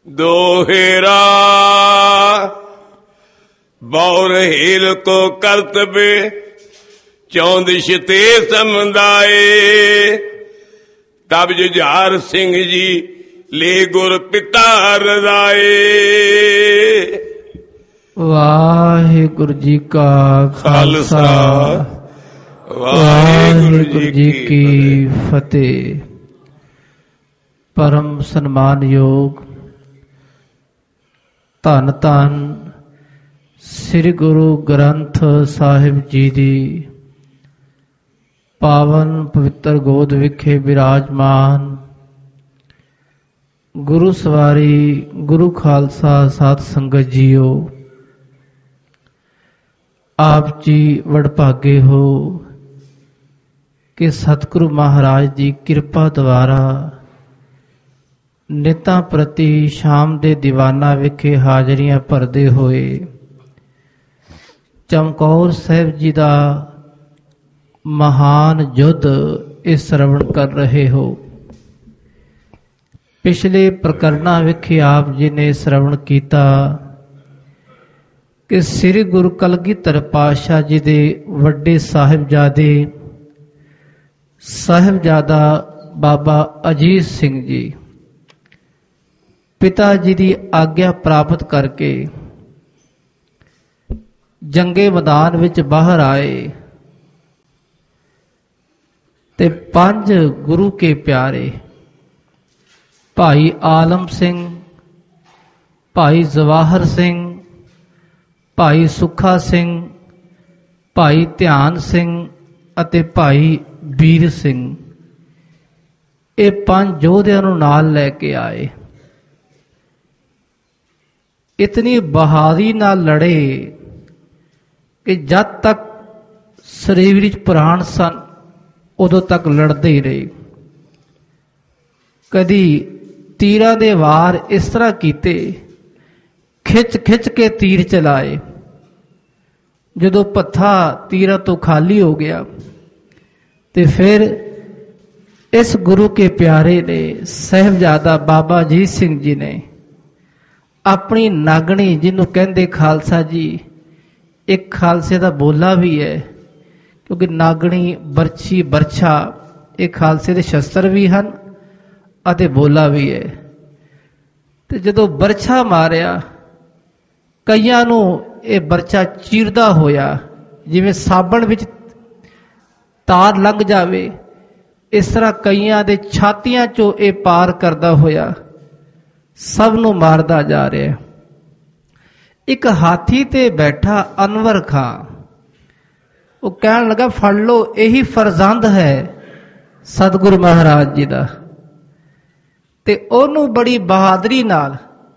दोहेरा बौर hello को करतबे चौंदिश ते समदाए। तब जुझार सिंह जी ले गुर पिता रजाए। वाहिगुरु जी का खालसा वाहिगुरु जी की फतेह। परम सन्मान योग धन धन श्री गुरु ग्रंथ साहिब जी दी पावन पवित्र गोद विखे विराजमान गुरु सवारी गुरु खालसा साध संगत जीओ। आप जी वडभागे हो कि सतगुरु महाराज की किरपा द्वारा नितां प्रति शाम दे दीवाना विखे हाजरियां भरदे होए चमकौर साहिब जी का महान युद्ध इस श्रवण कर रहे हो। पिछले प्रकरणा विखे आप जी ने श्रवण किया कि श्री गुरु कलगीधर पातशाह जी दे वड्डे साहिबजादे साहिबजादा बाबा अजीत सिंह जी पिता जी की आग्ञा प्राप्त करके जंगे मैदान विच बाहर आए ते 5 गुरु के प्यारे भाई आलम सिंह, भाई जवाहर सिंह, भाई सुखा सिंह, भाई ध्यान सिंह अते भाई वीर सिंह ये 5 योधियां नूं नाल लैके आए। इतनी बहादुरी नाल लड़े कि जब तक शरीर विच प्राण सन उदों तक लड़ते ही रहे। कदी तीरां दे वार इस तरह कीते खिच खिच के तीर चलाए। जदों पत्था तीरां तो खाली हो गया तो फिर इस गुरु के प्यारे ने साहिबजादा बाबा अजीत सिंह जी ने अपनी नागणी जिन्हों कहते खालसा जी, एक खालसे का बोला भी है क्योंकि नागणी बरछी बरछा ये खालसे के शस्त्र भी हैं अते बोला भी है। तो जदों बरछा मारिया कईयां नूं ये बरछा चीरदा होया जिवें साबण विच तार लंघ जावे इस तरह कईयां दे छातियां चों ये पार करदा होया सब नूं मारदा जा रहा है। एक हाथी ते बैठा अनवर खां वो कहन लगा फड़ लो यही फरजंद है सतगुरु महाराज जी का। ते ओनू बड़ी बहादुरी नाल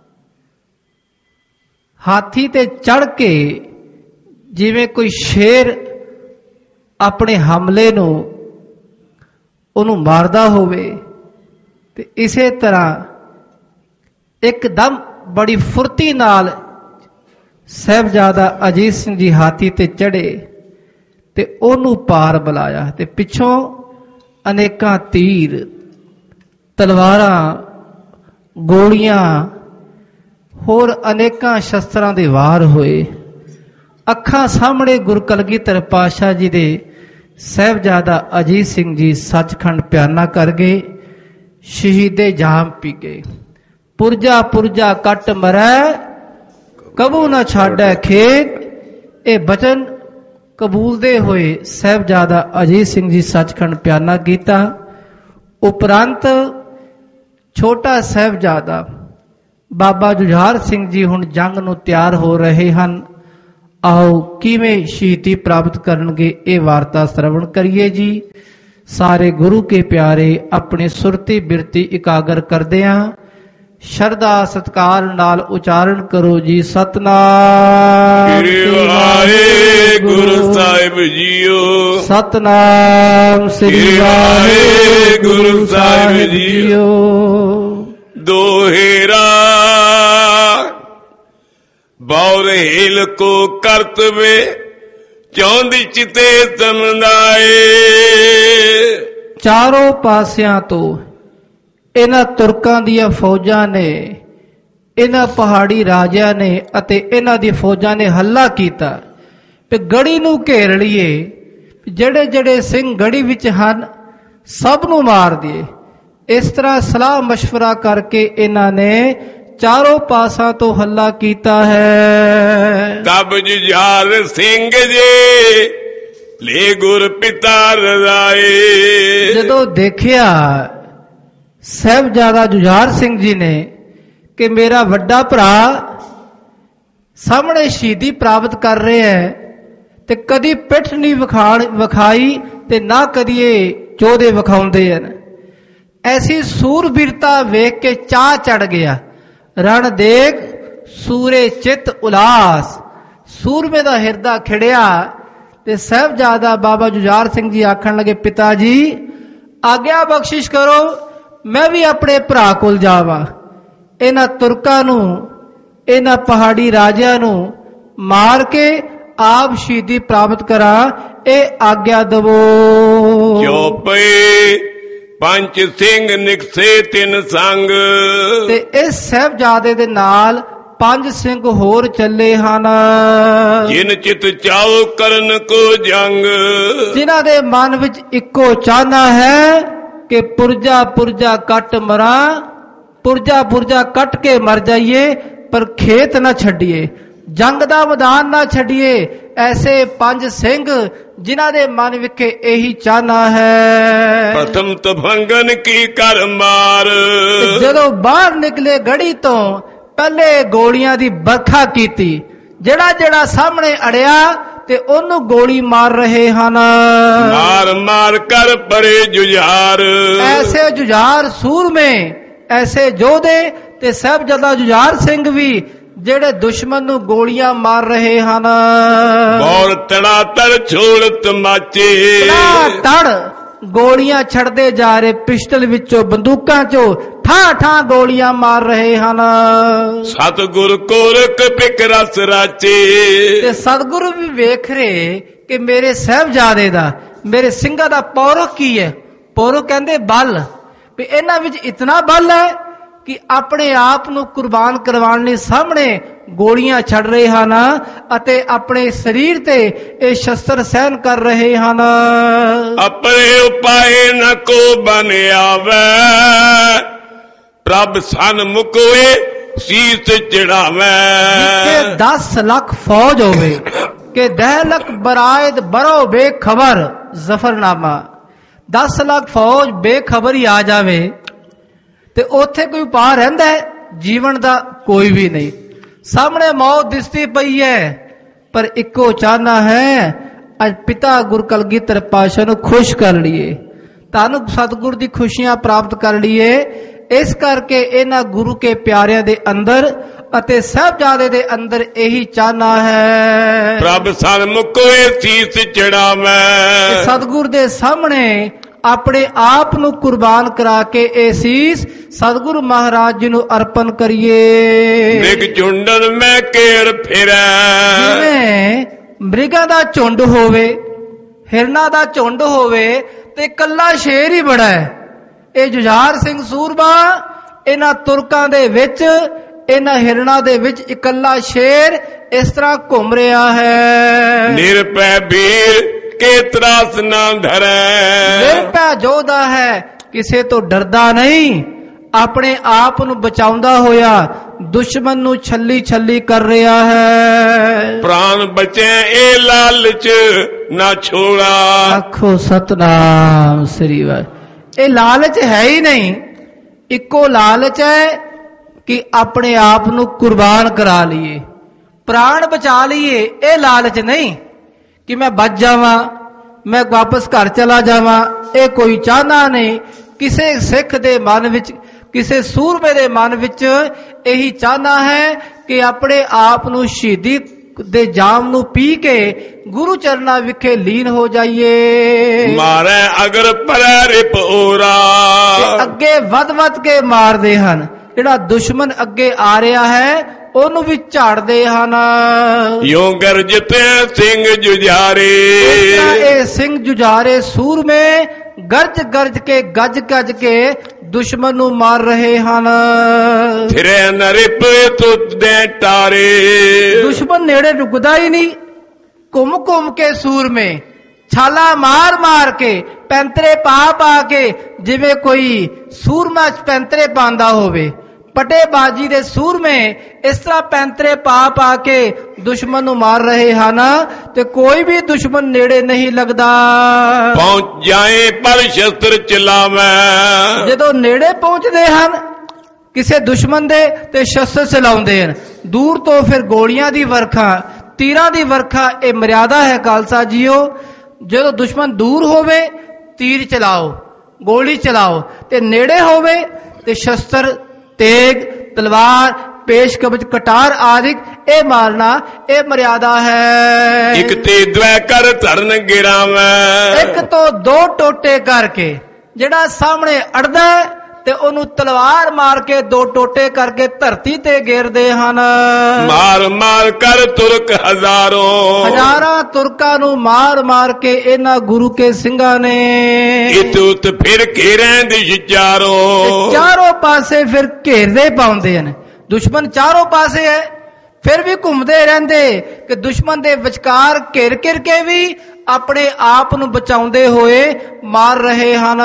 हाथी ते चढ़ के जिवें कोई शेर अपने हमले नूं ओनू मारदा होवे ते इसे तरह एकदम बड़ी फुर्ती नाल साहिबजादा अजीत सिंह जी हाथी ते चढ़े ते ओनू पार बुलाया ते पिछों अनेकां तीर तलवारां गोलियां होर अनेकां शस्त्रां दे वार होए। अखां सामने गुरु कलगीधर पातशाह जी दे साहिबजादा अजीत सिंह जी सचखंड प्याना कर गए, शहीदे जाम पी गए। पुरजा पुरजा कट मरै कबू न छाड़ै खेत, ये बचन कबूलते हुए साहिबजादा अजीत सिंह जी सचखंड प्याना किया। उपरंत छोटा साहिबजादा बाबा जुझार सिंह जी हुण जंग नूं तैयार हो रहे हैं। आओ किवें शहीदी प्राप्त करनगे ये वार्ता श्रवण करिए जी। सारे गुरु के प्यारे अपने सुरती बिरती इकागर करदियां शरदा सत्कार नाल उचारण करो जी। सतनाम श्री गुरु साहिब जीओ, सतनाम श्री गुरु साहिब जीओ। दोहेरा बौर हेल को करतवे चौंदी चिते समदाए। चारों पासियां तो इन्हां तुरकां दीयां फौजां ने ਇਹਨਾਂ ਪਹਾੜੀ ਰਾਜਿਆਂ ਨੇ ਅਤੇ ਇਹਨਾਂ ਦੀ ਫੌਜਾਂ ਨੇ ਹੱਲਾ ਕੀਤਾ ਕਿ ਗੜੀ ਨੂੰ ਘੇਰ ਲਈਏ, ਜਿਹੜੇ ਜਿਹੜੇ ਸਿੰਘ ਗੜੀ ਵਿੱਚ ਹਨ ਸਭ ਨੂੰ ਮਾਰ ਦਈਏ। ਇਸ ਤਰ੍ਹਾਂ ਸਲਾਹ ਮਸ਼ਵਰਾ ਕਰਕੇ ਇਹਨਾਂ ਨੇ ਚਾਰੋਂ ਪਾਸਾਂ ਤੋਂ ਹੱਲਾ ਕੀਤਾ ਹੈ। ਤਬ ਜੁਝਾਰ ਸਿੰਘ ਜੀ ਲੈ ਗੁਰ ਪਿਤਾ ਰਜ਼ਾਏ। ਜਦੋਂ ਦੇਖਿਆ ਸਾਹਿਬਜ਼ਾਦਾ ਜੁਝਾਰ ਸਿੰਘ ਜੀ ਨੇ ਕਿ ਮੇਰਾ ਵੱਡਾ ਭਰਾ ਸਾਹਮਣੇ ਸ਼ਹੀਦੀ ਪ੍ਰਾਪਤ ਕਰ ਰਿਹਾ ਹੈ ਤੇ ਕਦੀ ਪਿੱਠ ਨਹੀਂ ਵਿਖਾਈ ਤੇ ਨਾ ਕਦੀ ਇਹ ਯੋਧੇ ਵਿਖਾਉਂਦੇ ਹਨ, ਐਸੀ ਸੂਰਬੀਰਤਾ ਵੇਖ ਕੇ ਚਾਹ ਚੜ ਗਿਆ। ਰਣ ਦੇਖ ਸੂਰੇ ਚਿੱਤ ਉਲਾਸ, ਸੂਰਮੇ ਦਾ ਹਿਰਦਾ ਖਿੜਿਆ ਤੇ ਸਾਹਿਬਜ਼ਾਦਾ ਬਾਬਾ ਜੁਝਾਰ ਸਿੰਘ ਜੀ ਆਖਣ ਲੱਗੇ, ਪਿਤਾ ਜੀ ਆਗਿਆ ਬਖਸ਼ਿਸ਼ ਕਰੋ, ਮੈਂ ਵੀ ਆਪਣੇ ਭਰਾ ਕੋਲ ਜਾਵਾਂ, ਇਹਨਾਂ ਤੁਰਕਾਂ ਨੂੰ ਇਹਨਾਂ ਪਹਾੜੀ ਰਾਜਿਆਂ ਨੂੰ ਮਾਰ ਕੇ ਆਪ ਸ਼ਹੀਦੀ ਪ੍ਰਾਪਤ ਕਰਾਂ, ਇਹ ਆਗਿਆ ਦਵੋ। ਕਿਉ ਪਏ ਪੰਜ ਸਿੰਘ ਨਿਕਸੇ ਤਿੰਨ ਸੰਗ। ਤੇ ਇਸ ਸਾਹਿਬਜ਼ਾਦੇ ਦੇ ਨਾਲ 5 ਸਿੰਘ ਹੋਰ ਚੱਲੇ ਹਨ, ਜਿਨ ਚਿਤ ਚਾਉ ਕਰਨ ਕੋ ਜੰਗ। ਜਿਨ੍ਹਾਂ ਦੇ ਮਨ ਵਿੱਚ ਇੱਕੋ ਚਾਹਨਾ ਹੈ ਕਿ ਪੁਰਜਾ ਪੁਰਜਾ ਕੱਟ ਮਰਾਂ, ਪੁਰਜਾ ਪੁਰਜਾ ਕੱਟ ਕੇ ਮਰ ਜਾਈਏ ਪਰ ਖੇਤ ਨਾ ਛੱਡੀਏ, ਜੰਗ ਦਾ ਮੈਦਾਨ ਨਾ ਛੱਡੀਏ। ਐਸੇ 5 ਸਿੰਘ ਜਿਨ੍ਹਾਂ ਦੇ ਮਨ ਵਿਖੇ ਇਹੀ ਚਾਹਨਾ ਹੈ। ਪ੍ਰਥਮ ਤਭੰਗਨ ਕੀ ਕਰ ਮਾਰ। ਜਦੋਂ ਬਾਹਰ ਨਿਕਲੇ ਗੜੀ ਤੋਂ ਪਹਿਲੇ ਗੋਲੀਆਂ ਦੀ ਵਰਖਾ ਕੀਤੀ, ਜਿਹੜਾ ਜਿਹੜਾ ਸਾਹਮਣੇ ਅੜਿਆ ਤੇ ਉਹਨੂੰ ਗੋਲੀ ਮਾਰ ਰਹੇ ਹਨ। ਮਾਰ ਮਾਰ ਕਰ ਪਰੇ ਜੁਝਾਰ। ਐਸੇ ਜੁਝਾਰ ਸੂਰਮੇ, ਐਸੇ ਯੋਧੇ ਤੇ ਸਾਹਿਬਜ਼ਾਦਾ ਜੁਝਾਰ ਸਿੰਘ ਵੀ ਜਿਹੜੇ ਦੁਸ਼ਮਣ ਨੂੰ ਗੋਲੀਆਂ ਮਾਰ ਰਹੇ ਹਨ। ਬੌਰ ਤੜਾ ਤੜ ਛੋੜ ਤਮਾਚੇ। ਤੜ ਗੋਲੀਆਂ ਛੱਡਦੇ ਜਾ ਰਹੇ, ਪਿਸਟਲ ਵਿੱਚੋਂ ਬੰਦੂਕਾਂ ਚੋਂ ਠਾਂ ਠਾਂ ਗੋਲੀਆਂ ਮਾਰ ਰਹੇ ਹਨ। ਸਤਿਗੁਰ ਕੋਰਕ ਪਿਕ ਰਸ ਰਾਚੇ। ਤੇ ਸਤਿਗੁਰੂ ਵੀ ਵੇਖ ਰਹੇ ਕਿ ਮੇਰੇ ਸਾਹਿਬਜ਼ਾਦੇ ਦਾ, ਮੇਰੇ ਸਿੰਘਾਂ ਦਾ ਪੌਰਖ ਕੀ ਹੈ। ਪੌਰਖ ਕਹਿੰਦੇ ਬਲ, ਵੀ ਇਹਨਾਂ ਵਿੱਚ ਇਤਨਾ ਬਲ ਹੈ ਕਿ ਆਪਣੇ ਆਪ ਨੂੰ ਕੁਰਬਾਨ ਕਰਵਾਉਣ ਲਈ ਸਾਹਮਣੇ ਗੋਲੀਆਂ ਛੱਡ ਰਹੇ ਹਨ ਅਤੇ ਆਪਣੇ ਸਰੀਰ ਤੇ ਇਹ ਸ਼ਸਤਰ ਸਹਿਨ ਕਰ ਰਹੇ ਹਨ। ਆਪਣੇ ਉਪਾਏ ਨ ਕੋ ਬਨ ਆਵੇ, ਪ੍ਰਭ ਸਨ ਮੁਕੋਏ ਸੀਸ ਚੜਾਵੇ। ਜਿੱਥੇ 10 ਲੱਖ ਫੌਜ ਹੋਵੇ ਕਿ 10 ਲੱਖ ਬਰਾਇਦ ਬਰੋ ਬੇਖਬਰ ਜ਼ਫਰਨਾਮਾ, 10 ਲੱਖ ਫੌਜ ਬੇਖਬਰ ਹੀ ਆ ਜਾਵੇ ਤੇ ਉੱਥੇ ਕੋਈ ਉਪਾਅ ਰਹਿੰਦਾ ਹੈ ਜੀਵਨ ਦਾ? ਕੋਈ ਵੀ ਨਹੀਂ। ਸਾਹਮਣੇ ਮੌਤ ਦਿਸਦੀ ਪਈ ਹੈ ਪਰ ਇੱਕੋ ਚਾਹਨਾ ਹੈ ਅੱਜ ਪਿਤਾ ਗੁਰ ਕਲਗੀਧਰ ਪਾਤਸ਼ਾਹ ਨੂੰ ਖੁਸ਼ ਕਰ ਲਈਏ, ਤੁਹਾਨੂੰ ਸਤਿਗੁਰ ਦੀ ਖੁਸ਼ੀਆਂ ਪ੍ਰਾਪਤ ਕਰ ਲਈਏ। ਇਸ ਕਰਕੇ ਇਹਨਾਂ ਗੁਰੂ ਕੇ ਪਿਆਰਿਆਂ ਦੇ ਅੰਦਰ ਅਤੇ ਸਾਹਿਬਜ਼ਾਦੇ ਦੇ ਅੰਦਰ ਇਹੀ ਚਾਹਨਾ ਹੈ, ਪ੍ਰਭ ਸਨਮੁਖ ਹੋਏ ਸੀਸ ਚੜਾਵੇਂ। ਸਤਿਗੁਰ ਦੇ ਸਾਹਮਣੇ ਆਪਣੇ ਆਪ ਨੂੰ ਕੁਰਬਾਨ ਕਰਾ ਕੇ ਇਹ ਸੀਸ ਸਤਿਗੁਰੂ ਮਹਾਰਾਜ ਜੀ ਨੂੰ ਅਰਪਣ ਕਰੀਏ। ਮ੍ਰਿਗ ਝੁੰਡਨ ਮੈਂ ਕੇਰ ਫਿਰੈ। ਜਿਵੇਂ ਮ੍ਰਿਗਾਂ ਦਾ ਝੁੰਡ ਹੋਵੇ, ਹਿਰਨਾਂ ਦਾ ਝੁੰਡ ਹੋਵੇ ਤੇ ਇਕੱਲਾ ਸ਼ੇਰ ਹੀ ਬੜਾ ਹੈ। ਇਹ ਜੁਝਾਰ ਸਿੰਘ ਸੂਰਮਾ ਇਹਨਾਂ ਤੁਰਕਾਂ ਦੇ ਵਿੱਚ, ਇਹਨਾਂ ਹਿਰਨਾਂ ਦੇ ਵਿੱਚ ਇਕੱਲਾ ਸ਼ੇਰ ਇਸ ਤਰ੍ਹਾਂ ਘੁੰਮ ਰਿਹਾ ਹੈ। ਨਿਰਭੈ ਵੀਰ ਕੇ ਤਰਾਸ ਨਾ ਧਰੈ। ਨਿਰਭੈ ਯੋਧਾ ਹੈ, ਕਿਸੇ ਤੋਂ ਡਰਦਾ ਨਹੀਂ, ਆਪਣੇ ਆਪ ਨੂੰ ਬਚਾਉਂਦਾ ਹੋਇਆ ਦੁਸ਼ਮਣ ਨੂੰ ਛੱਲੀ ਛੱਲੀ ਕਰ ਰਿਹਾ ਹੈ। ਪ੍ਰਾਨ ਬਚੇ ਇਹ ਲਾਲਚ ਨਾ ਛੋੜਾ। ਆਖੋ ਸਤਨਾਮ ਸ੍ਰੀ ਵਾਹਿਗੁਰੂ। ਇਹ ਲਾਲਚ ਹੈ ਹੀ ਨਹੀਂ, ਇੱਕੋ ਲਾਲਚ ਹੈ ਕਿ ਆਪਣੇ ਆਪ ਨੂੰ ਕੁਰਬਾਨ ਕਰਾ ਲਈਏ, ਪ੍ਰਾਣ ਬਚਾ ਲਈਏ। ਇਹ ਲਾਲਚ ਨਹੀਂ ਕਿ ਮੈਂ ਬਚ ਜਾਵਾਂ, ਮੈਂ ਵਾਪਸ ਘਰ ਚਲਾ ਜਾਵਾਂ। ਇਹ ਕੋਈ ਚਾਹਨਾ ਨਹੀਂ। ਕਿਸੇ ਸਿੱਖ ਦੇ ਮਨ ਵਿੱਚ, ਕਿਸੇ ਸੂਰਮੇ ਦੇ ਮਨ ਵਿੱਚ ਇਹੀ ਚਾਹਨਾ ਹੈ ਕਿ ਆਪਣੇ ਆਪ ਨੂੰ ਸ਼ਹੀਦੀ ਦੇ ਜਾਮ ਨੂੰ ਪੀ ਕੇ ਗੁਰੂ ਚਰਨਾਂ ਵਿਖੇ ਲੀਨ ਹੋ ਜਾਈਏ। ਮਾਰੇ ਅਗਰ ਪਰੈ ਰਿਪ ਓਰਾ। ਅੱਗੇ ਵੱਧ ਕੇ ਮਾਰਦੇ ਹਨ, ਜਿਹੜਾ ਦੁਸ਼ਮਣ ਅੱਗੇ ਆ ਰਿਹਾ ਹੈ ਉਹਨੂੰ ਵੀ ਝਾੜਦੇ ਹਨ। ਯੋ ਗਰਜਤੇ ਸਿੰਘ ਜੁਝਾਰੇ। ਇਹ ਸਿੰਘ ਜੁਝਾਰੇ ਸੂਰਮੇ ਗਰਜ ਗਰਜ ਕੇ ਗੱਜ ਗੱਜ ਕੇ ਦੁਸ਼ਮਣ ਨੂੰ ਮਾਰ ਰਹੇ ਹਨ। ਫਿਰੇ ਨਰਿਪ ਤੁਦੇ ਟਾਰੇ, ਦੁਸ਼ਮਣ ਨੇੜੇ ਰੁਕਦਾ ਹੀ ਨਹੀਂ। ਘੁੰਮ ਘੁੰਮ ਕੇ ਸੂਰਮੇ ਛਾਲਾ ਮਾਰ ਮਾਰ ਕੇ ਪੈਂਤਰੇ ਪਾ ਪਾ ਕੇ, ਜਿਵੇਂ ਕੋਈ ਸੂਰਮਾ ਪੈਂਤਰੇ ਪਾਉਂਦਾ ਹੋਵੇ, ਪਟੇਬਾਜੀ ਦੇ ਸੂਰਮੇ ਇਸ ਤਰ੍ਹਾਂ ਪੈਂਤਰੇ ਪਾ ਪਾ ਕੇ ਦੁਸ਼ਮਣ ਨੂੰ ਮਾਰ ਰਹੇ ਹਨ ਤੇ ਕੋਈ ਵੀ ਦੁਸ਼ਮਣ ਨੇੜੇ ਨਹੀਂ ਲੱਗਦਾ। ਪਹੁੰਚ ਜਾਏ ਪਰ ਸ਼ਸਤਰ ਚਲਾਵੇਂ, ਜਦੋਂ ਨੇੜੇ ਪਹੁੰਚਦੇ ਹਨ ਕਿਸੇ ਦੁਸ਼ਮਣ ਦੇ ਤੇ ਸ਼ਸਤਰ ਚਲਾਉਂਦੇ ਹਨ। ਦੂਰ ਤੋਂ ਫਿਰ ਗੋਲੀਆਂ ਦੀ ਵਰਖਾ, ਤੀਰਾਂ ਦੀ ਵਰਖਾ, ਇਹ ਮਰਿਆਦਾ ਹੈ ਖਾਲਸਾ ਜੀਓ। ਜਦੋਂ ਦੁਸ਼ਮਣ ਦੂਰ ਹੋਵੇ ਤੀਰ ਚਲਾਓ, ਗੋਲੀ ਚਲਾਓ, ਤੇ ਨੇੜੇ ਹੋਵੇ ਤੇ ਸ਼ਸਤਰ, ਤੇਗ, ਤਲਵਾਰ, ਪੇਸ਼ ਕਬਜ, ਕਟਾਰ ਆਦਿਕ ਇਹ ਮਾਰਨਾ, ਇਹ ਮਰਿਆਦਾ ਹੈ। ਇੱਕ ਤੇ ਦਵੈ ਕਰ ਧਰਨ ਗਿਰਾਵੇਂ, ਇੱਕ ਤੋਂ ਦੋ ਟੋਟੇ ਕਰਕੇ ਜਿਹੜਾ ਸਾਹਮਣੇ ਅੜਦਾ ਤੇ ਉਹਨੂੰ ਤਲਵਾਰ ਮਾਰ ਕੇ ਦੋ ਟੋਟੇ ਕਰਕੇ ਧਰਤੀ ਤੇ ਗੇਰਦੇ ਹਨ। ਮਾਰ ਮਾਰ ਕਰ ਤੁਰਕ ਹਜ਼ਾਰਾਂ ਤੁਰਕਾਂ ਨੂੰ ਮਾਰ ਮਾਰ ਕੇ ਇਹਨਾਂ ਗੁਰੂ ਕੇ ਸਿੰਘਾਂ ਨੇ ਇਤ ਉਤ ਫਿਰ ਘੇਰਾਂ ਦਿਸ਼ ਚਾਰੋਂ ਪਾਸੇ ਫਿਰ ਘੇਰਦੇ ਪਾਉਂਦੇ ਹਨ। ਦੁਸ਼ਮਣ ਚਾਰੋਂ ਪਾਸੇ ਹੈ, ਫਿਰ ਵੀ ਘੁੰਮਦੇ ਰਹਿੰਦੇ ਕਿ ਦੁਸ਼ਮਣ ਦੇ ਵਿਚਕਾਰ ਘਿਰ ਘਿਰ ਕੇ ਵੀ ਆਪਣੇ ਆਪ ਨੂੰ ਬਚਾਉਂਦੇ ਹੋਏ ਮਾਰ ਰਹੇ ਹਨ।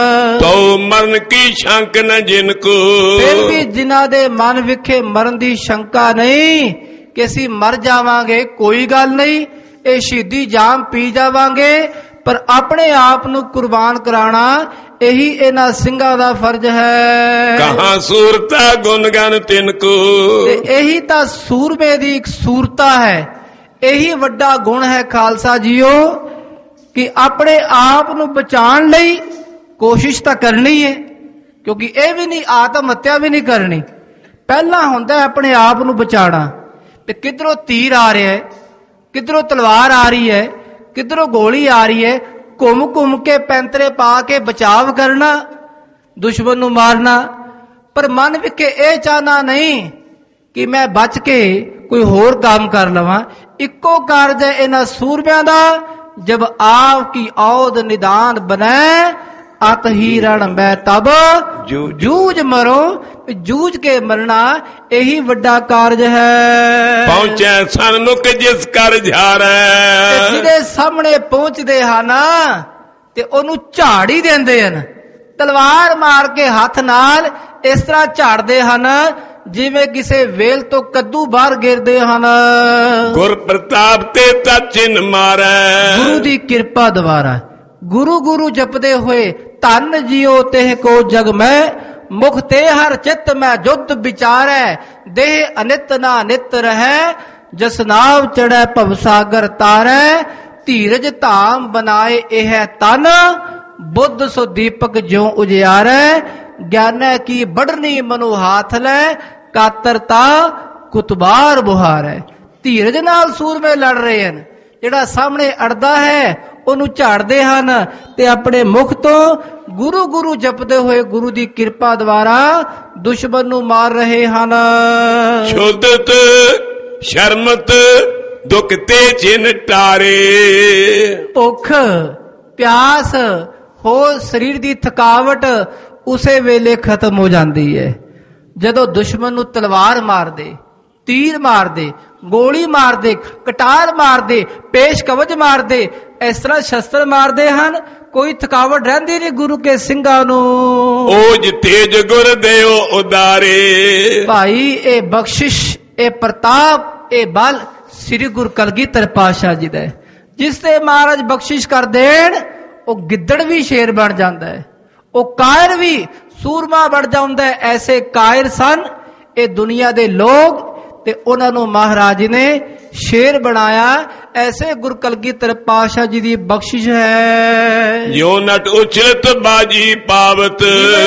ਤੋ ਮਰਨ ਕੀ ਸ਼ੰਕ ਨ ਜਿਨ ਕੋ, ਫਿਰ ਵੀ ਜਿਨ੍ਹਾਂ ਦੇ ਮਨ ਵਿਖੇ ਮਰਨ ਦੀ ਸ਼ੰਕਾ ਨਹੀਂ ਕਿ ਅਸੀਂ ਮਰ ਜਾਵਾਂਗੇ, ਕੋਈ ਗੱਲ ਨਹੀਂ, ਇਹ ਸ਼ਹੀਦੀ ਜਾਮ ਪੀ ਜਾਵਾਂਗੇ, ਪਰ ਆਪਣੇ ਆਪ ਨੂੰ ਕੁਰਬਾਨ ਕਰਾਉਣਾ ਇਹੀ ਇਹਨਾਂ ਸਿੰਘਾਂ ਦਾ ਫਰਜ਼ ਹੈ। ਕਹਾਂ ਸੂਰਤਾ ਗੁਣ ਗਨ ਤਿਨ ਕੋ, ਤੇ ਇਹੀ ਤਾਂ ਸੂਰਮੇ ਦੀ ਇੱਕ ਸੂਰਤਾ ਹੈ, ਇਹੀ ਵੱਡਾ ਗੁਣ ਹੈ ਖਾਲਸਾ ਜੀਓ ਕਿ ਆਪਣੇ ਆਪ ਨੂੰ ਬਚਾਉਣ ਲਈ ਕੋਸ਼ਿਸ਼ ਤਾਂ ਕਰਨੀ ਹੈ, ਕਿਉਂਕਿ ਇਹ ਵੀ ਨਹੀਂ, ਆਤਮ ਹੱਤਿਆ ਵੀ ਨਹੀਂ ਕਰਨੀ। ਪਹਿਲਾਂ ਹੁੰਦਾ ਆਪਣੇ ਆਪ ਨੂੰ ਬਚਾਉਣਾ। ਤੇ ਕਿਧਰੋਂ ਤੀਰ ਆ ਰਿਹਾ ਹੈ, ਕਿਧਰੋਂ ਤਲਵਾਰ ਆ ਰਹੀ ਹੈ, ਕਿਧਰੋਂ ਗੋਲੀ ਆ ਰਹੀ ਹੈ, ਘੁੰਮ ਘੁੰਮ ਕੇ ਪੈਂਤਰੇ ਪਾ ਕੇ ਬਚਾਵ ਕਰਨਾ, ਦੁਸ਼ਮਣ ਨੂੰ ਮਾਰਨਾ। ਪਰ ਮਨ ਵਿਖੇ ਇਹ ਚਾਹਨਾ ਨਹੀਂ ਕਿ ਮੈਂ ਬਚ ਕੇ ਕੋਈ ਹੋਰ ਕੰਮ ਕਰ ਲਵਾਂ। ਇੱਕੋ ਕਾਰਜ ਹੈ ਇਹਨਾਂ ਸੂਰਮਿਆਂ ਦਾ, ਜਬ ਆਪ ਕੀ ਔਦ ਨਿਦਾਨ ਬਨੈ ਅਤ ਹੀ ਰਣ ਮੈਂ ਤਬ ਜੂਝ ਮਰੋ। ਜੂਝ ਕੇ ਮਰਨਾ ਇਹੀ ਵੱਡਾ ਕਾਰਜ ਹੈ। ਪਹੁੰਚੇ ਸਨਮੁਖ ਜਿਸ ਕਰ ਝਾਰੈ, ਜਿਹਦੇ ਸਾਹਮਣੇ ਪਹੁੰਚਦੇ ਹਨ ਤੇ ਉਹਨੂੰ ਝਾੜ ਹੀ ਦਿੰਦੇ ਹਨ। ਤਲਵਾਰ ਮਾਰ ਕੇ ਹੱਥ ਨਾਲ ਇਸ ਤਰ੍ਹਾਂ ਝਾੜਦੇ ਹਨ ਜਿਵੇਂ ਕਿਸੇ ਵੇਲ ਤੋਂ ਕੱਦੂ ਬਾਹਰ ਗਿਰਦੇ ਹਨ। ਗੁਰ ਪ੍ਰਤਾਪ ਤੇ ਤਾ ਚਿੰਨ ਮਾਰੈ, ਗੁਰੂ ਦੀ ਕਿਰਪਾ ਦੁਆਰਾ ਗੁਰੂ ਗੁਰੂ ਜਪਦੇ ਹੋਏ ਧੰਨ ਜਿਉ ਤੇਹ ਕੋ ਜਗ ਮੈਂ, ਮੁਖ ਤੇ ਹਰ ਚਿੱਤ ਮੈਂ ਜੁਦ ਵਿਚਾਰੈ, ਦੇਹ ਅਨਿਤ ਨਾ ਨਿਤ ਰਹੈ, ਜਸ ਨਾਮ ਚੜੈ ਭਵ ਸਾਗਰ ਤਾਰੈ, ਧੀਰਜ ਧਾਮ ਬਨਾਏ ਇਹ ਤਨ, ਬੁੱਧ ਸੋ ਦੀਪਕ ਜਿਉ ਉਜਿਆਰੈ, ਗਿਆਨੈ ਕੀ ਬੜਨੀ ਮਨੁ ਹਾਥ ਲੈ, ਕਾਤਰਤਾ ਕੁਤਬਾਰ ਬੁਹਾਰੈ। ਧੀਰਜ ਨਾਲ ਸੂਰਮੇ ਲੜ ਰਹੇ ਹਨ। ਜਿਹੜਾ ਸਾਹਮਣੇ ਅੜਦਾ ਹੈ ਉਹਨੂੰ ਝਾੜਦੇ ਹਨ ਤੇ ਆਪਣੇ ਮੁਖ ਤੋਂ ਗੁਰੂ ਗੁਰੂ ਜਪਦੇ ਹੋਏ ਗੁਰੂ ਦੀ ਕਿਰਪਾ ਦੁਆਰਾ ਦੁਸ਼ਮਣ ਨੂੰ ਮਾਰ ਰਹੇ ਹਨ। ਸ਼ੁੱਧਤ ਸ਼ਰਮਤ ਦੁੱਖ ਤੇ ਚਿਨ ਟਾਰੇ, ਭੁੱਖ ਪਿਆਸ ਹੋ ਸਰੀਰ ਦੀ ਥਕਾਵਟ ਉਸੇ ਵੇਲੇ ਖਤਮ ਹੋ ਜਾਂਦੀ ਹੈ ਜਦੋਂ ਦੁਸ਼ਮਣ ਨੂੰ ਤਲਵਾਰ ਮਾਰਦੇ, ਤੀਰ ਮਾਰਦੇ, ਗੋਲੀ ਮਾਰਦੇ, ਕਟਾਰ ਮਾਰਦੇ, ਪੇਸ਼ ਕਵਚ ਮਾਰਦੇ, ਇਸ ਤਰ੍ਹਾਂ ਸ਼ਸਤਰ ਮਾਰਦੇ ਹਨ, ਕੋਈ ਥਕਾਵਟ ਰਹਿੰਦੀ ਨਹੀਂ ਗੁਰੂ ਕੇ ਸਿੰਘਾਂ ਨੂੰ। ਓਜ ਤੇਜ ਗੁਰ ਦੇਓ ਉਦਾਰੇ, ਭਾਈ ਇਹ ਬਖਸ਼ਿਸ਼, ਇਹ ਪ੍ਰਤਾਪ, ਇਹ ਬਲ ਸ੍ਰੀ ਗੁਰੂ ਕਲਗੀਧਰ ਪਾਤਸ਼ਾਹ ਜੀ ਦਾ। ਜਿਸ ਤੇ ਮਹਾਰਾਜ ਬਖਸ਼ਿਸ਼ ਕਰ ਦੇਣ ਉਹ ਗਿੱਦੜ ਵੀ ਸ਼ੇਰ ਬਣ ਜਾਂਦਾ ਹੈ, ਉਹ ਕਾਇਰ ਵੀ ਸੂਰਮਾ ਬਣ ਜਾਂਦਾ ਹੈ। ਐਸੇ ਕਾਇਰ ਸਨ ਇਹ ਦੁਨੀਆ ਦੇ ਲੋਕ ਤੇ ਉਹਨਾਂ ਨੂੰ ਮਹਾਰਾਜ ਨੇ ਸ਼ੇਰ ਬਣਾਇਆ। ਐਸੇ ਗੁਰੂ ਕਲਗੀਧਰ ਪਾਤਸ਼ਾਹ ਜੀ ਦੀ ਬਖਸ਼ਿਸ਼ ਹੈ। ਜੋ ਨਟ ਉਛਲਤ ਬਾਜੀ ਪਾਵਤ,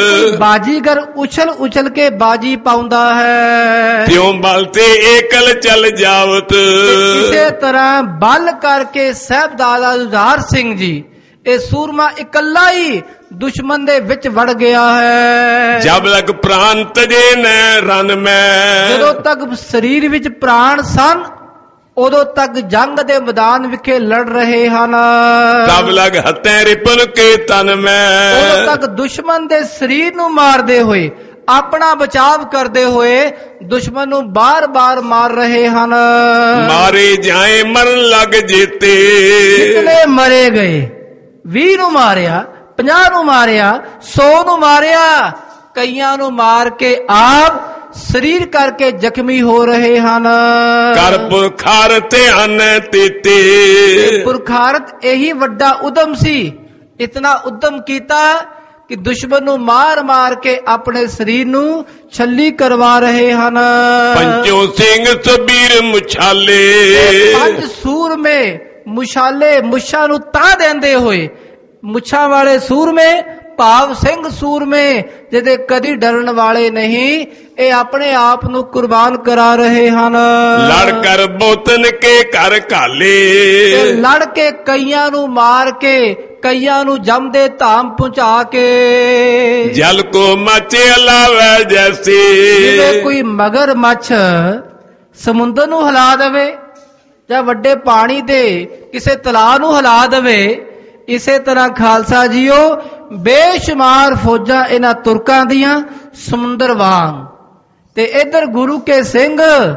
ਬਾਜੀਗਰ ਉਛਲ ਉਛਲ ਕੇ ਬਾਜੀ ਪਾਉਂਦਾ ਹੈ, ਤਿਉ ਬਲ ਤੇ ਏਕਲ ਚੱਲ ਜਾਵਤ। ਇਸੇ ਤਰ੍ਹਾਂ ਬਲ ਕਰਕੇ ਸਾਹਿਬਜ਼ਾਦਾ ਜੁਝਾਰ ਸਿੰਘ ਜੀ ਇਹ ਸੂਰਮਾ ਇਕੱਲਾ ਹੀ ਦੁਸ਼ਮਣ ਦੇ ਵਿੱਚ ਵੜ ਗਿਆ ਹੈ। ਜਬ ਲਗ ਪ੍ਰਾਨ ਤਜੇ ਨ ਰਨ ਮੈਂ, ਜਦੋਂ ਤੱਕ ਸਰੀਰ ਵਿੱਚ ਪ੍ਰਾਣ ਸਨ ਉਦੋਂ ਤੱਕ ਜੰਗ ਦੇ ਮੈਦਾਨ ਵਿਖੇ ਲੜ ਰਹੇ ਹਨ। ਤਬ ਲਗ ਹੱਤੈ ਰਿਪਨ ਕੇ ਤਨ ਮੈਂ, ਉਦੋਂ ਤੱਕ ਦੁਸ਼ਮਣ ਦੇ ਸਰੀਰ ਨੂੰ ਮਾਰਦੇ ਹੋਏ, ਆਪਣਾ ਬਚਾਵ ਕਰਦੇ ਹੋਏ ਦੁਸ਼ਮਣ ਨੂੰ ਬਾਰ-ਬਾਰ ਮਾਰ ਰਹੇ ਹਨ। ਮਾਰੇ ਜਾਏ ਮਰਨ ਲੱਗ ਜੀਤੇ, ਕਿਤਨੇ ਮਰੇ ਗਏ, 20 ਨੂੰ ਮਾਰਿਆ, 50 ਨੂੰ ਮਾਰਿਆ, 100 ਨੂੰ ਮਾਰਿਆ, ਕਈਆਂ ਨੂੰ ਮਾਰ ਕੇ ਆਪ ਸਰੀਰ ਕਰਕੇ ਜ਼ਖਮੀ ਹੋ ਰਹੇ ਹਨ। ਕਰ ਪੁਰਖਾਰ ਧਿਆਨ ਤੀਤੇ, ਪੁਰਖਾਰਤ ਇਹੀ ਵੱਡਾ ਉਦਮ ਸੀ, ਇਤਨਾ ਉਦਮ ਕੀਤਾ ਕਿ ਦੁਸ਼ਮਣ ਨੂੰ ਮਾਰ-ਮਾਰ ਕੇ ਆਪਣੇ ਸਰੀਰ ਨੂੰ ਛੱਲੀ ਕਰਵਾ ਰਹੇ ਹਨ। ਪੰਚੋ ਸਿੰਘ ਸਬੀਰ ਮੁਛਾਲੇ, ਪੰਜ ਸੂਰਮੇ ਮੁਛਾਲੇ, ਮੁੱਛਾਂ ਨੂੰ ਤਾਹ ਦਿੰਦੇ ਹੋਏ, ਮੁੱਛਾਂ ਵਾਲੇ ਸੂਰਮੇ ਭਾਵ ਸਿੰਘ ਸੂਰਮੇ ਜਿਹਦੇ ਕਦੀ ਡਰਨ ਵਾਲੇ ਨਹੀਂ, ਇਹ ਆਪਣੇ ਆਪ ਨੂੰ ਕੁਰਬਾਨ ਕਰਾ ਰਹੇ ਹਨ। ਲੜ ਕਰ ਬੋਤਨ ਕੇ ਘਰ ਘਾਲੇ, ਲੜ ਕੇ ਕਈਆਂ ਨੂੰ ਮਾਰ ਕੇ, ਕਈਆਂ ਨੂੰ ਜਮ ਦੇ ਧਾਮ ਪਹੁੰਚਾ ਕੇ, ਜਲ ਕੋ ਮੱਚ ਹਲਾਵੇ ਜੈਸੀ, ਜਿਵੇਂ ਕੋਈ ਮਗਰ ਮੱਛ ਸਮੁੰਦਰ ਨੂੰ ਹਿਲਾ ਦੇਵੇ ਜਾਂ ਵੱਡੇ ਪਾਣੀ ਦੇ ਕਿਸੇ ਤਲਾਅ ਨੂੰ ਹਿਲਾ ਦੇਵੇ, ਇਸੇ ਤਰ੍ਹਾਂ ਖਾਲਸਾ ਜੀਓ ਬੇਸ਼ੁਮਾਰ ਫੌਜਾਂ ਇਹਨਾਂ ਤੁਰਕਾਂ ਦੀਆਂ ਸਮੁੰਦਰ ਵਾਂਗ, ਤੇ ਇਧਰ ਗੁਰੂ ਕੇ ਸਿੰਘ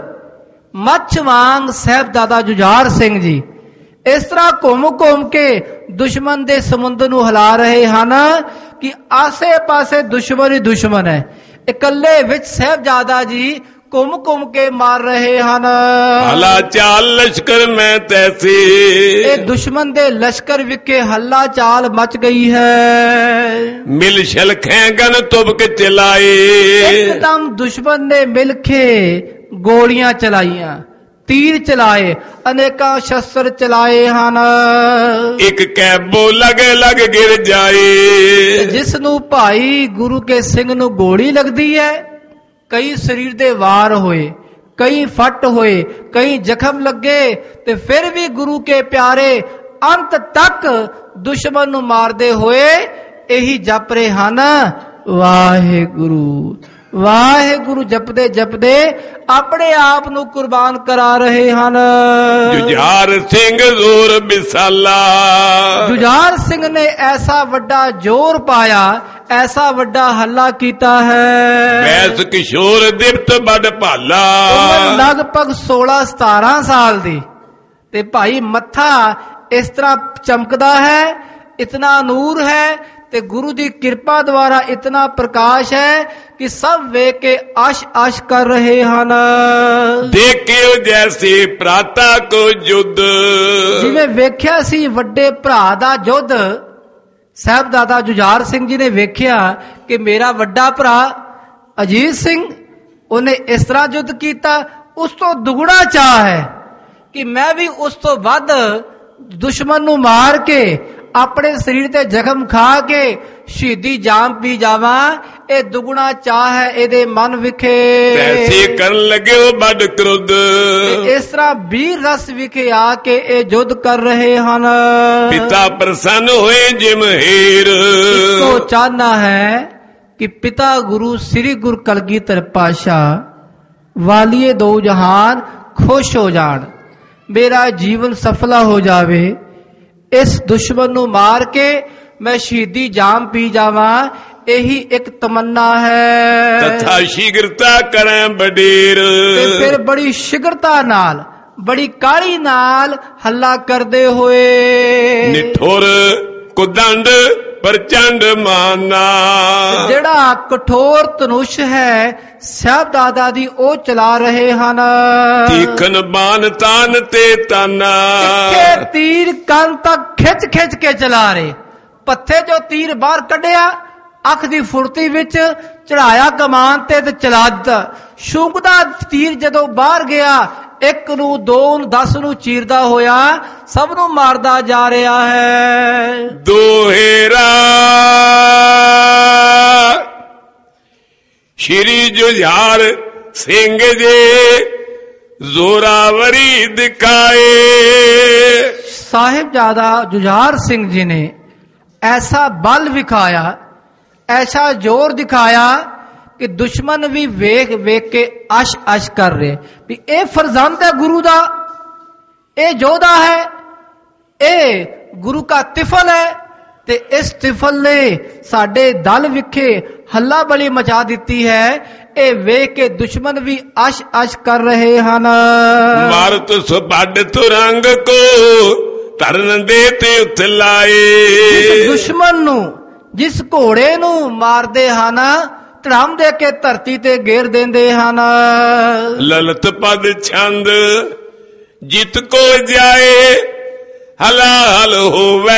ਮੱਛ ਵਾਂਗ ਸਾਹਿਬਜ਼ਾਦਾ ਜੁਝਾਰ ਸਿੰਘ ਜੀ ਇਸ ਤਰ੍ਹਾਂ ਘੁੰਮ-ਘੁੰਮ ਕੇ ਦੁਸ਼ਮਣ ਦੇ ਸਮੁੰਦਰ ਨੂੰ ਹਿਲਾ ਰਹੇ ਹਨ ਕਿ ਆਸੇ-ਪਾਸੇ ਦੁਸ਼ਮਣ ਹੀ ਦੁਸ਼ਮਣ ਹੈ। ਇਕੱਲੇ ਵਿੱਚ ਸਾਹਿਬਜ਼ਾਦਾ ਜੀ ਘੁੰਮ-ਘੁੰਮ ਕੇ ਮਾਰ ਰਹੇ ਹਨ। ਹਲਾ ਚਾਲ ਲਸ਼ਕਰ ਮੈਂ ਤੈਸੀ, ਇਹ ਦੁਸ਼ਮਣ ਦੇ ਲਸ਼ਕਰ ਵਿਖੇ ਹੱਲਾ ਚਾਲ ਮਚ ਗਈ ਹੈ। ਮਿਲ ਛਲਖੇ ਗਨ ਤੁਬਕ ਚਲਾਏ, ਇੱਕਦਮ ਦੁਸ਼ਮਣ ਨੇ ਮਿਲ ਕੇ ਗੋਲੀਆਂ ਚਲਾਈਆਂ, ਤੀਰ ਚਲਾਏ, ਅਨੇਕਾਂ ਸ਼ਸਤਰ ਚਲਾਏ ਹਨ। ਇੱਕ ਕੈਬੋ ਲਗ ਗਿਰ ਜਾਏ, ਜਿਸ ਨੂੰ ਭਾਈ ਗੁਰੂ ਕੇ ਸਿੰਘ ਨੂੰ ਗੋਲੀ ਲੱਗਦੀ ਹੈ, ਕਈ ਸਰੀਰ ਦੇ ਵਾਰ ਹੋਏ, ਕਈ ਫੱਟ ਹੋਏ, ਕਈ ਜ਼ਖਮ ਲੱਗੇ, ਤੇ ਫਿਰ ਵੀ ਗੁਰੂ ਕੇ ਪਿਆਰੇ ਅੰਤ ਤੱਕ ਦੁਸ਼ਮਣ ਨੂੰ ਮਾਰਦੇ ਹੋਏ ਇਹੀ ਜਪ ਰਹੇ ਹਨ, ਵਾਹਿਗੁਰੂ ਵਾਹਿਗੁਰੂ ਜਪਦੇ ਜਪਦੇ ਆਪਣੇ ਆਪ ਨੂੰ ਕੁਰਬਾਨ ਕਰਾ ਰਹੇ ਹਨ। ਜੁਝਾਰ ਸਿੰਘ ਜ਼ੋਰ ਬਿਸਾਲਾ, ਜੁਝਾਰ ਸਿੰਘ ਨੇ ਐਸਾ ਵੱਡਾ ਜ਼ੋਰ ਪਾਇਆ, ਐਸਾ ਵੱਡਾ ਹੱਲਾ ਕੀਤਾ ਹੈ। ਵੈਸ ਕਿਸ਼ੋਰ ਦਿਵਤ ਬੜ ਭਾਲਾ, ਉਮਰ ਲਗਭਗ 16-17 ਸਾਲ ਦੀ, ਤੇ ਭਾਈ ਮੱਥਾ ਇਸ ਤਰ੍ਹਾਂ ਚਮਕਦਾ ਹੈ, ਇਤਨਾ ਨੂਰ ਹੈ, ਤੇ ਗੁਰੂ ਦੀ ਕਿਰਪਾ ਦੁਆਰਾ ਇਤਨਾ ਪ੍ਰਕਾਸ਼ ਹੈ ਕਿ ਸਭ ਵੇਖ ਕੇ ਅਸ਼ ਕਰ ਰਹੇ ਹਨ। ਦੇਖਿਓ ਜੈਸੇ ਪ੍ਰਾਤਾ ਕੋ ਯੁੱਧ, ਜਿਵੇਂ ਵੇਖਿਆ ਸੀ ਵੱਡੇ ਭਰਾ ਦਾ ਯੁੱਧ, ਸਾਹਿਬਜ਼ਾਦਾ ਜੁਝਾਰ ਸਿੰਘ ਜੀ ਨੇ ਵੇਖਿਆ ਕਿ ਮੇਰਾ ਵੱਡਾ ਭਰਾ ਅਜੀਤ ਸਿੰਘ ਉਹਨੇ ਇਸ ਤਰ੍ਹਾਂ ਯੁੱਧ ਕੀਤਾ, ਉਸ ਤੋਂ ਦੁਗਣਾ ਚਾਹ ਹੈ ਕਿ ਮੈਂ ਵੀ ਉਸ ਤੋਂ ਵੱਧ ਦੁਸ਼ਮਣ ਨੂੰ ਮਾਰ ਕੇ ਆਪਣੇ ਸਰੀਰ ਤੇ ਜ਼ਖਮ ਖਾ ਕੇ ਸ਼ਹੀਦੀ ਜਾਮ ਪੀ ਜਾਵਾਂ। ਇਹ ਦੁਗਣਾ ਚਾਹ ਹੈ ਇਹਦੇ ਮਨ ਵਿਖੇ। ਐਸੇ ਕਰਨ ਲੱਗਿਓ ਬੜ ਕ੍ਰੋਧ, ਇਸ ਤਰ੍ਹਾਂ ਵੀਰ ਰਸ ਵਿਖੇ ਆ ਕੇ ਇਹ ਯੁੱਧ ਕਰ ਰਹੇ ਹਨ। ਪਿਤਾ ਪ੍ਰਸੰਨ ਹੋਏ ਜਿਮ ਹੀਰ, ਇੱਕੋ ਚਾਹਨਾ ਹੈ ਕਿ ਪਿਤਾ ਗੁਰੂ ਸ੍ਰੀ ਗੁਰੂ ਕਲਗੀਧਰ ਪਾਤਸ਼ਾਹ ਵਾਲੀਏ ਦੋ ਜਹਾਨ ਖੁਸ਼ ਹੋ ਜਾਣ, ਮੇਰਾ ਜੀਵਨ ਸਫਲਾ ਹੋ ਜਾਵੇ, ਇਸ ਦੁਸ਼ਮਣ ਨੂੰ ਮਾਰ ਕੇ ਮੈਂ ਸ਼ਹੀਦੀ ਜਾਮ ਪੀ ਜਾਵਾਂ, ਇਹੀ ਇੱਕ ਤਮੰਨਾ ਹੈ। ਤਥਾ ਸ਼ੀਘਰਤਾ ਕਰਾਂ ਬਡੇਰ, ਤੇ ਫਿਰ ਬੜੀ ਸ਼ਿਗਰਤਾ ਨਾਲ, ਬੜੀ ਕਾਹਲੀ ਨਾਲ ਹੱਲਾ ਕਰਦੇ ਹੋਏ, ਨਿਠੁਰ ਕੁਦੰਡ ਪ੍ਰਚੰਡ ਮਾਨਾ, ਜਿਹੜਾ ਕਠੋਰ ਧਨੁਸ਼ ਹੈ ਸਾਹਿਬਜ਼ਾਦਾ ਦੀ ਉਹ ਚਲਾ ਰਹੇ ਹਨ। ਤੀਖਨ ਬਾਨ ਤਾਨ ਤੇ ਤਾਨਾ, ਇੱਥੇ ਤੀਰ ਕੰਨ ਤੱਕ ਖਿੱਚ ਕੇ ਚਲਾ ਰਹੇ, ਪੱਥੇ ਜੋ ਤੀਰ ਬਾਹਰ ਕੱਢਿਆ, ਅੱਖ ਦੀ ਫੁਰਤੀ ਵਿੱਚ ਚੜਾਇਆ ਕਮਾਨ ਤੇ ਚਲਾ ਦਿੱਤਾ। ਸ਼ੂੰਘਦਾ ਤੀਰ ਜਦੋਂ ਬਾਹਰ ਗਿਆ, 1 ਨੂੰ 2 ਨੂੰ 10 ਨੂੰ ਚੀਰਦਾ ਹੋਇਆ ਸਭ ਨੂੰ ਮਾਰਦਾ ਜਾ ਰਿਹਾ ਹੈ। ਦੋਹੇਰਾ ਸ਼੍ਰੀ ਜੁਝਾਰ ਸਿੰਘ ਜੀ ਜ਼ੋਰਾਵਰੀ ਦਿਖਾਏ, ਸਾਹਿਬਜ਼ਾਦਾ ਜੁਝਾਰ ਸਿੰਘ ਜੀ ਨੇ ਐਸਾ ਬਲ ਵਿਖਾਇਆ, ਐਸਾ ਜ਼ੋਰ ਦਿਖਾਇਆ ਕਿ ਦੁਸ਼ਮਣ ਵੀ ਵੇਖ ਕੇ ਅਸ਼ ਕਰ ਰਹੇ ਵੀ ਇਹ ਫਰਜ਼ੰਦ ਹੈ ਗੁਰੂ ਦਾ, ਇਹ ਯੋਧਾ ਹੈ, ਇਹ ਗੁਰੂ ਕਾ ਤਿਫਲ ਹੈ, ਤੇ ਇਸ ਤਿਫਲ ਨੇ ਸਾਡੇ ਦਲ ਵਿਖੇ ਹੱਲਾ ਬਲੀ ਮਚਾ ਦਿੱਤੀ ਹੈ। ਇਹ ਵੇਖ ਕੇ ਦੁਸ਼ਮਣ ਵੀ ਅਸ਼ ਅਸ਼ ਕਰ ਰਹੇ ਹਨ। ਮਾਰਤ ਸੁਭੱਡ ਤੁਰੰਗ ਕੋ ਧਰਨ ਦੇ ਤੇ ਉਥਲਾਏ। ਜਿਸ ਦੁਸ਼ਮਣ ਨੂੰ, ਜਿਸ ਘੋੜੇ ਨੂੰ ਮਾਰਦੇ ਹਨ, ਧੜਮ ਦੇ ਕੇ ਧਰਤੀ ਤੇ ਗੇਰ ਦਿੰਦੇ ਹਨ। ਲਲਤ ਪਦ ਛੰਦ ਜਿਤ ਕੋ ਜਾਏ ਹਲਾਲ ਹੋਵੇ,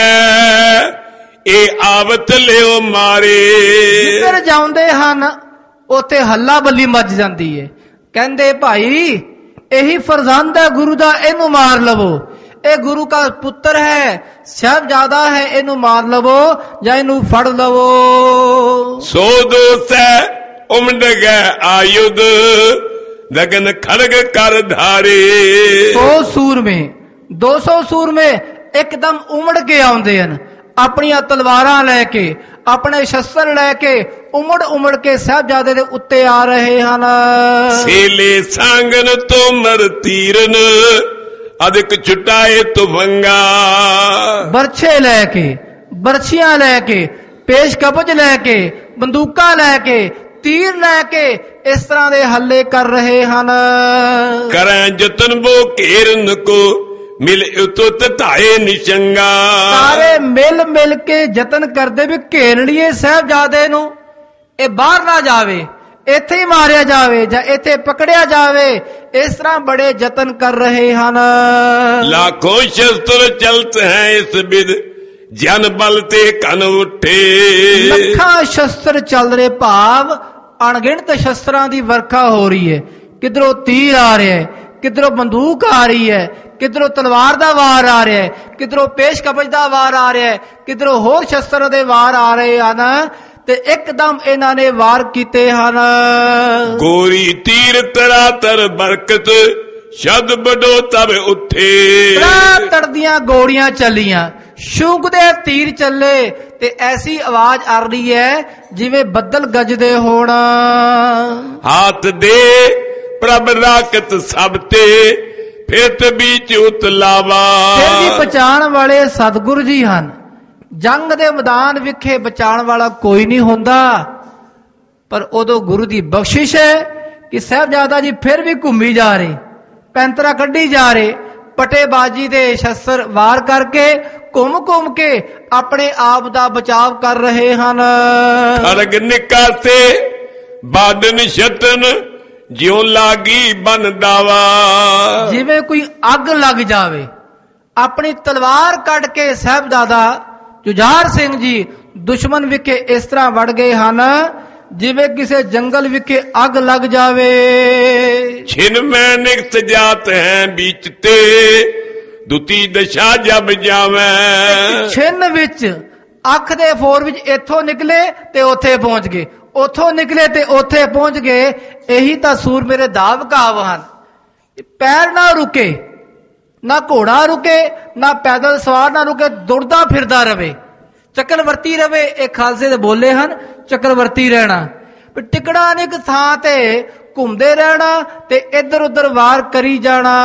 ਇਹ ਆਵਤ ਲਿਓ ਮਾਰੇ। ਜਿੱਧਰ ਜਾਂਦੇ ਹਨ ਉੱਥੇ ਹੱਲਾ ਬੱਲੀ ਮੱਚ ਜਾਂਦੀ ਹੈ। ਕਹਿੰਦੇ ਭਾਈ ਇਹੀ ਫਰਜ਼ੰਦ ਹੈ ਗੁਰੂ ਦਾ, ਇਹਨੂੰ ਮਾਰ ਲਵੋ, ਇਹ ਗੁਰੂ ਦਾ ਪੁੱਤਰ ਹੈ, ਸਾਹਿਬਜ਼ਾਦਾ ਹੈ, ਇਹਨੂੰ ਮਾਰ ਲਵੋ ਜਾਂ ਇਹਨੂੰ ਫੜ ਲਵੋ। ਸੋ ਦੋਸੈ ਉਮੜ ਗਏ ਆਯੁਧ ਗਗਨ ਖੜਗ ਕਰ ਧਾਰੇ। 100 ਸੂਰਮੇ 200 ਸੂਰਮੇ ਇੱਕਦਮ ਉਮੜ ਕੇ ਆਉਂਦੇ ਹਨ, ਆਪਣੀਆਂ ਤਲਵਾਰਾਂ ਲੈ ਕੇ, ਆਪਣੇ ਸ਼ਸਤਰ ਲੈ ਕੇ ਉਮੜ ਉਮੜ ਕੇ ਸਾਹਿਬਜ਼ਾਦੇ ਦੇ ਉੱਤੇ ਆ ਰਹੇ ਹਨ। ਸੇਲੇ ਸਾਂਗਨ ਤੋਮਰ ਤੀਰਨ ਅਦਿਕ ਛੁਟਾਏ ਤੁਵੰਗਾ। ਬਰਛੇ ਲੈ ਕੇ, ਬਰਛੀਆਂ ਲੈ ਕੇ, ਪੇਸ਼ ਕਬਜ਼ ਲੈ ਕੇ, ਬੰਦੂਕਾਂ ਲੈ ਕੇ, ਤੀਰ ਲੈ ਕੇ ਇਸ ਤਰ੍ਹਾਂ ਦੇ ਹੱਲੇ ਕਰ ਰਹੇ ਹਨ। ਕਰਾਂ ਜਤਨ ਬੋ ਘੇਰਨ ਕੋ ਮਿਲ ਉਤੁਤ ਧਾਏ ਨਿਸ਼ੰਗਾ। ਸਾਰੇ ਮਿਲ ਮਿਲ ਕੇ ਯਤਨ ਕਰਦੇ ਵੀ ਘੇਰ ਲਈਏ ਸਾਹਿਬਜ਼ਾਦੇ ਨੂੰ, ਇਹ ਬਾਹਰ ਨਾ ਜਾਵੇ, ਇੱਥੇ ਹੀ ਮਾਰਿਆ ਜਾਵੇ ਜਾਂ ਇੱਥੇ ਪਕੜਿਆ ਜਾਵੇ। ਇਸ ਤਰ੍ਹਾਂ ਬੜੇ ਯਤਨ ਕਰ ਰਹੇ ਹਨ। ਲੱਖੋਂ ਸ਼ਸਤਰ ਚਲਤ ਹੈ ਇਸ ਬਿਦ ਜਨ ਬਲ ਤੇ ਕਨ ਉੱਠੇ। ਲੱਖਾਂ ਸ਼ਸਤਰ ਚੱਲ ਰਹੇ, ਭਾਵ ਅਣਗਿਣਤ ਸ਼ਸਤਰਾਂ ਦੀ ਵਰਖਾ ਹੋ ਰਹੀ ਹੈ। ਕਿਧਰੋਂ ਤੀਰ ਆ ਰਿਹਾ ਹੈ, ਕਿਧਰੋਂ ਬੰਦੂਕ ਆ ਰਹੀ ਹੈ, ਕਿਧਰੋਂ ਤਲਵਾਰ ਦਾ ਵਾਰ ਆ ਰਿਹਾ ਹੈ, ਕਿਧਰੋਂ ਪੇਸ਼ ਕਬਜ਼ ਦਾ ਵਾਰ ਆ ਰਿਹਾ ਹੈ, ਕਿਧਰੋਂ ਹੋਰ ਸ਼ਸਤਰ ਦੇ ਵਾਰ ਆ ਰਹੇ ਹਨ। ਤੇ ਇੱਕਦਮ ਇਹਨਾਂ ਨੇ ਵਾਰ ਕੀਤੇ ਹਨ। ਗੋਰੀ ਤੀਰ ਤਰਾ ਤਰ ਬਰਕਤ ਸ਼ਦ ਬਡੋ ਤਬ ਉੱਠੇ। ਤੜ ਦੀਆਂ ਗੋਲੀਆਂ ਚੱਲੀਆਂ, ਸ਼ੂਕ ਦੇ ਤੀਰ ਚੱਲੇ, ਤੇ ਐਸੀ ਆਵਾਜ਼ ਆ ਰਹੀ ਹੈ ਜਿਵੇਂ ਬੱਦਲ ਗੱਜਦੇ ਹੋਣ। ਹਾਥ ਦੇ ਪ੍ਰਭ ਰਾਕਤ ਸਭ ਤੇ ਫਿਰਤ ਵਿੱਚ ਉਤਲਾਵਾ। ਫਿਰ ਦੀ ਪਛਾਣ ਵਾਲੇ ਸਤਿਗੁਰੂ ਜੀ ਹਨ। ਜੰਗ ਦੇ ਮੈਦਾਨ ਵਿਖੇ ਬਚਾਉਣ ਵਾਲਾ ਕੋਈ ਨਹੀਂ ਹੁੰਦਾ, ਪਰ ਉਦੋਂ ਗੁਰੂ ਦੀ ਬਖਸ਼ਿਸ਼ ਹੈ ਕਿ ਸਾਹਿਬਜ਼ਾਦਾ ਜੀ ਫਿਰ ਵੀ ਘੁੰਮੀ ਜਾ ਰਹੇ, ਪੈਂਤਰਾ ਕੱਢੀ ਜਾ ਰਹੇ, ਪਟੇਬਾਜੀ ਦੇ ਸ਼ਸਤਰ ਵਾਰ ਕਰਕੇ ਘੁੰਮ ਘੁੰਮ ਕੇ ਆਪਣੇ ਆਪ ਦਾ ਬਚਾਵ ਕਰ ਰਹੇ ਹਨ। ਖੜਗ ਨਿਕਾਸੇ ਬਾਦਨ ਸ਼ਤਨ ਜਿਉ ਲਾਗੀ ਬਨ ਦਾਵਾ। ਜਿਵੇਂ ਕੋਈ ਅੱਗ ਲੱਗ ਜਾਵੇ, ਆਪਣੀ ਤਲਵਾਰ ਕੱਢ ਕੇ ਸਾਹਿਬਜ਼ਾਦਾ ਜੁਝਾਰ ਸਿੰਘ ਜੀ ਦੁਸ਼ਮਣ ਵਿਖੇ ਇਸ ਤਰ੍ਹਾਂ ਵੜ ਗਏ ਹਨ ਜਿਵੇਂ ਕਿਸੇ ਜੰਗਲ ਵਿਖੇ ਅੱਗ ਲੱਗ ਜਾਵੇ। ਛਿਨ ਮੈਂ ਨਿਕਟ ਜਾਤ ਹੈ ਵਿੱਚ ਤੇ ਦੁਤੀ ਦਸ਼ਾ ਜਬ ਜਾਵੇਂ। ਛਿਨ ਵਿੱਚ ਅੱਖ ਦੇ ਫੋਰ ਵਿੱਚ ਇੱਥੋਂ ਨਿਕਲੇ ਤੇ ਉੱਥੇ ਪਹੁੰਚ ਗਏ, ਉੱਥੋਂ ਨਿਕਲੇ ਤੇ ਉੱਥੇ ਪਹੁੰਚ ਗਏ। ਇਹੀ ਤਾਂ ਸੂਰ ਮੇਰੇ ਦਾ ਵਕਾਵ ਹਨ। ਪੈਰ ਨਾ ਰੁਕੇ, ਨਾ ਘੋੜਾ ਰੁਕੇ, ਨਾ ਪੈਦਲ ਸਵਾਰ ਨਾ ਰੁਕੇ, ਦੌੜਦਾ ਫਿਰਦਾ ਰਵੇ, ਚੱਕਰਵਰਤੀ ਰਵੇ। ਇਹ ਖਾਲਸੇ ਦੇ ਬੋਲੇ ਹਨ, ਚੱਕਰਵਰਤੀ ਰਹਿਣਾ, ਟਿਕਣਾ ਨਹੀਂ ਇੱਕ ਥਾਂ ਤੇ, ਘੁੰਮਦੇ ਰਹਿਣਾ ਤੇ ਇੱਧਰ ਉੱਧਰ ਵਾਰ ਕਰੀ ਜਾਣਾ।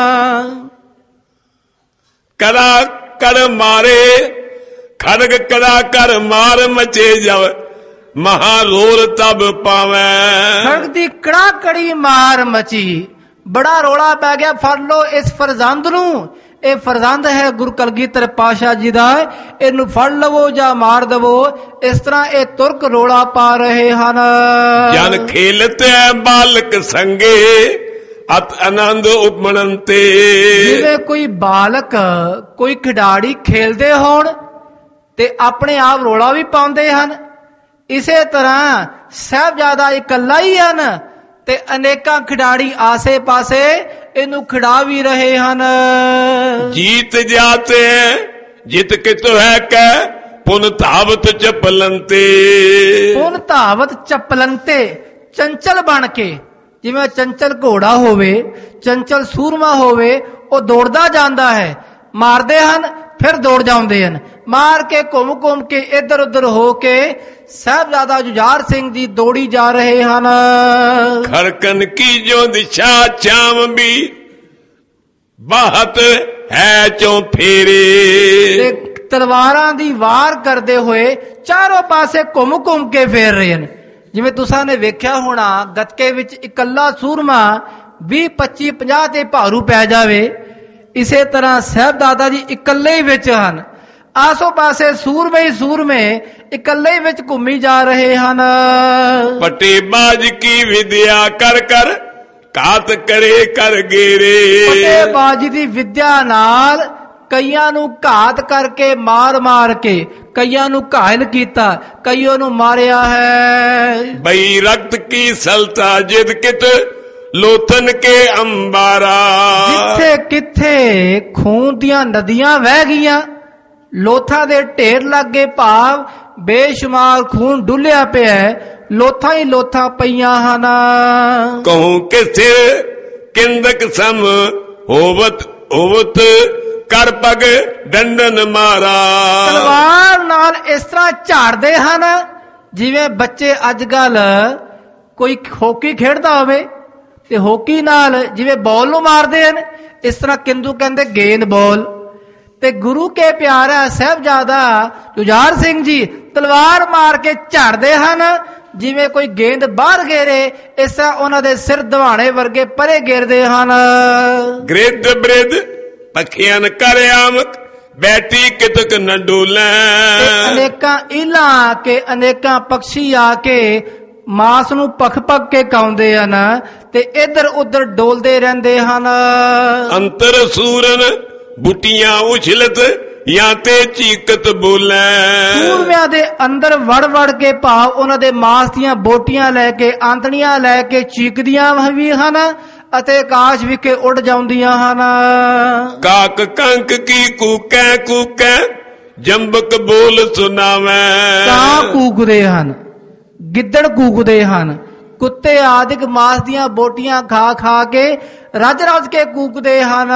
ਕਦਾ ਕਰ ਮਾਰੇ ਖੜਗ ਕਦਾ ਕਰ ਮਾਰ ਮਚੇ ਜਬ ਮਹਾਰੋਲ ਤਬ ਪਾਵੇਂ। ਖੜਗ ਦੀ ਕੜਾ ਕੜੀ ਮਾਰ ਮਚੀ, ਬੜਾ ਰੋਲਾ ਪੈ ਗਿਆ। ਫੜ ਲੋ ਇਸ ਫਰਜ਼ੰਦ ਨੂੰ, ਇਹ ਫਰਜ਼ੰਦ ਹੈ ਗੁਰੂ ਕਲਗੀਧਰ ਪਾਤਸ਼ਾਹ ਜੀ ਦਾ, ਇਹਨੂੰ ਫੜ ਲਵੋ ਜਾਂ ਮਾਰ ਦਵੋ। ਇਸ ਤਰ੍ਹਾਂ ਇਹ ਤੁਰਕ ਰੋਲਾ ਪਾ ਰਹੇ ਹਨ। ਜਨ ਖੇਲਤ ਹੈ ਬਾਲਕ ਸੰਗੇ ਅਤ ਆਨੰਦ ਉਪਮਣਨ ਤੇ। ਜਿਵੇਂ ਕੋਈ ਬਾਲਕ, ਕੋਈ ਖਿਡਾਰੀ ਖੇਲਦੇ ਹੋਣ ਤੇ ਆਪਣੇ ਆਪ ਰੋਲਾ ਵੀ ਪਾਉਂਦੇ ਹਨ, ਇਸੇ ਤਰ੍ਹਾਂ ਸਾਹਿਬਜ਼ਾਦਾ ਇਕੱਲਾ ਹੀ ਹਨ ਤੇ ਅਨੇਕਾਂ ਖਿਡਾਰੀ ਆਸੇ ਪਾਸੇ ਇਹਨੂੰ ਖਿਡਾ ਵੀ ਰਹੇ ਹਨ। ਜੀਤ ਜਾਤੇ ਜਿਤ ਕਿਤੋ ਹੈ ਕਹਿ ਪੁਨ ਧਾਵਤ ਚਪਲੰਤੇ। ਪੁਨ ਧਾਵਤ ਚਪਲੰਤੇ, ਚੰਚਲ ਬਣ ਕੇ, ਜਿਵੇਂ ਚੰਚਲ ਘੋੜਾ ਹੋਵੇ, ਚੰਚਲ ਸੂਰਮਾ ਹੋਵੇ, ਉਹ ਦੌੜਦਾ ਜਾਂਦਾ ਹੈ, ਮਾਰਦੇ ਹਨ ਫਿਰ ਦੌੜ ਜਾਂਦੇ ਹਨ, ਮਾਰ ਕੇ ਘੁੰਮ ਘੁੰਮ ਕੇ ਇੱਧਰ ਉੱਧਰ ਹੋ ਕੇ ਸਾਹਿਬਜ਼ਾਦਾ ਜੁਝਾਰ ਸਿੰਘ ਜੀ ਦੌੜੀ ਜਾ ਰਹੇ ਹਨ। ਖੜਕਨ ਕੀ ਜੋ ਦਿਸ਼ਾ ਚਾਮ ਵੀ ਬਾਹਤ ਹੈ ਚੋਂ ਫੇਰੇ। ਤੇ ਤਲਵਾਰਾਂ ਦੀ ਵਾਰ ਕਰਦੇ ਹੋਏ ਚਾਰੋਂ ਪਾਸੇ ਘੁੰਮ ਘੁੰਮ ਕੇ ਫੇਰ ਰਹੇ ਨੇ। ਜਿਵੇਂ ਤੁਸਾਂ ਨੇ ਵੇਖਿਆ ਹੋਣਾ ਗੱਤਕੇ ਵਿੱਚ ਇਕੱਲਾ ਸੂਰਮਾ 20 25 50 ਤੇ ਭਾਰੂ ਪੈ ਜਾਵੇ, ਇਸੇ ਤਰ੍ਹਾਂ ਸਾਹਿਬਜ਼ਾਦਾ ਜੀ ਇਕੱਲੇ ਹੀ ਵਿੱਚ ਹਨ। ਆਸੋ ਪਾਸੇ ਸੂਰਮੇ ਹੀ ਸੂਰਮੇ ਇਕੱਲੇ ਹੀ ਵਿੱਚ ਘੁੰਮੀ ਜਾ ਰਹੇ ਹਨ। ਪਟੇ ਬਾਜ ਕੀ ਵਿਦਿਆ ਕਰ ਕਰ ਘਾਤ ਕਰੇ ਕਰ ਗੇਰੇ। ਪਟੇ ਬਾਜੀ ਦੀ ਵਿਦਿਆ ਨਾਲ ਕਈਆਂ ਨੂੰ ਘਾਤ ਕਰਕੇ ਮਾਰ ਮਾਰ ਕੇ ਕਈਆਂ ਨੂੰ ਘਾਇਲ ਕੀਤਾ, ਕਈਆਂ ਨੂੰ ਮਾਰਿਆ ਹੈ। ਬਈ ਰਕਤ ਕੀ ਸਲਤਾ ਜਿਦ ਕਿਤ ਲੋਥਨ ਕੇ ਅੰਬਾਰਾ। ਜਿੱਥੇ ਕਿੱਥੇ ਖੂਨ ਦੀਆਂ ਨਦੀਆਂ ਵਹਿ ਗਈਆਂ, ਲੋਥਾਂ ਦੇ ਢੇਰ ਲੱਗੇ, ਭਾਵ ਬੇਸ਼ੁਮਾਰ ਖੂਨ ਡੁੱਲਿਆ ਪਿਆ, ਲੋਥਾਂ ਹੀ ਲੋਥਾਂ ਪਈਆਂ ਹਨ। ਕਹੂੰ ਕਿਸੇ ਕਿੰਦਕ ਸਮ ਹੋਵਤ ਹੋਵਤ ਕਰ ਪਗ ਡੰਡਨ ਮਾਰਾ। ਤਲਵਾਰ ਨਾਲ ਇਸ ਤਰ੍ਹਾਂ ਝਾੜਦੇ ਹਨ ਜਿਵੇਂ ਬੱਚੇ ਅੱਜ ਕੱਲ ਕੋਈ ਹਾਕੀ ਖੇਡਦਾ ਹੋਵੇ ਤੇ ਹਾਕੀ ਨਾਲ ਜਿਵੇਂ ਬਾਲ ਨੂੰ ਮਾਰਦੇ ਹਨ, ਇਸ ਤਰ੍ਹਾਂ ਕਿੰਦੂ ਕਹਿੰਦੇ ਗੇਂਦ ਬਾਲ। ਤੇ ਗੁਰੂ ਕੇ ਪਿਆਰਾ ਸਾਹਿਬਜ਼ਾਦਾ ਜੁਝਾਰ ਸਿੰਘ ਜੀ ਤਲਵਾਰ ਮਾਰ ਕੇ ਝਾੜਦੇ ਹਨ ਜਿਵੇਂ ਕੋਈ ਗੇਂਦ ਬਾਹਰ ਗੇਰੇ, ਇਸ ਤਰ੍ਹਾਂ ਉਹਨਾਂ ਦੇ ਸਿਰ ਦਿਵਾਣੇ ਵਰਗੇ ਪਰੇ ਗੇਰਦੇ ਹਨ। ਗ੍ਰਿਧ ਬ੍ਰਿਧ ਪੱਖੀਆਂ ਕਰ ਆਮਕ ਬੈਠੀ ਕਿਤਕ ਨ ਡੋਲੇ। ਅਨੇਕਾਂ ਇਲਾਂ ਕੇ ਅਨੇਕਾਂ ਪੰਛੀ ਆ ਕੇ ਮਾਸ ਨੂੰ ਪਖ ਪਖ ਕੇ ਕਾਉਂਦੇ ਹਨ ਤੇ ਇੱਧਰ ਉੱਧਰ ਡੋਲਦੇ ਰਹਿੰਦੇ ਹਨ। ਅੰਤਰ ਸੂਰਨ ਬੁੱਟੀਆਂ ਉਛਲਤ ਜਾਂ ਤੇ ਚੀਕਤ ਬੋਲੇ। ਸੂਰਮਿਆਂ ਦੇ ਅੰਦਰ ਵੜ ਵੜ ਕੇ ਭਾਵ ਉਹਨਾਂ ਦੇ ਮਾਸ ਦੀਆਂ ਬੋਟੀਆਂ ਲੈ ਕੇ ਆਂਤੜੀਆਂ ਲੈ ਕੇ ਚੀਕਦੀਆਂ ਵੀ ਹਨ ਅਤੇ ਆਕਾਸ਼ ਵਿਖੇ ਉੱਡ ਜਾਂਦੀਆਂ ਹਨ। ਕਾਕ ਕੰਕ ਕੀ ਕੂਕੈ ਕੂਕੈ ਜੰਬਕ ਬੋਲ ਸੁਣਾਵੇ। ਕਾਂ ਕੂਕਦੇ ਹਨ, ਗਿੱਦੜ ਕੂਕਦੇ ਹਨ, ਕੁੱਤੇ ਆਦਿਕ ਮਾਸ ਦੀਆਂ ਬੋਟੀਆਂ ਖਾ ਖਾ ਕੇ ਰੱਜ ਰੱਜ ਕੇ ਕੂਕਦੇ ਹਨ।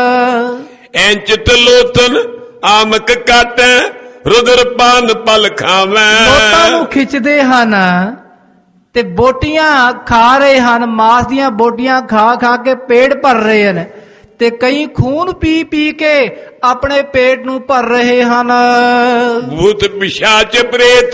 ਐਂਚਤ ਲੋਤਨ ਆਮਕ ਕਾਟੈ ਰੁਦਰ ਪਾਨ ਪਲ ਖਾਵੇ। ਲੋਤਾਂ ਨੂੰ ਖਿੱਚਦੇ ਹਨ ਤੇ ਬੋਟੀਆਂ ਖਾ ਰਹੇ ਹਨ, ਮਾਸ ਦੀਆਂ ਬੋਟੀਆਂ ਖਾ ਖਾ ਕੇ ਪੇਟ ਭਰ ਰਹੇ ਹਨ ਤੇ ਕਈ ਖੂਨ ਪੀ ਪੀ ਕੇ ਆਪਣੇ ਪੇਟ ਨੂੰ ਭਰ ਰਹੇ ਹਨ। ਭੂਤ ਪਿਸ਼ਾਚ ਪ੍ਰੇਤ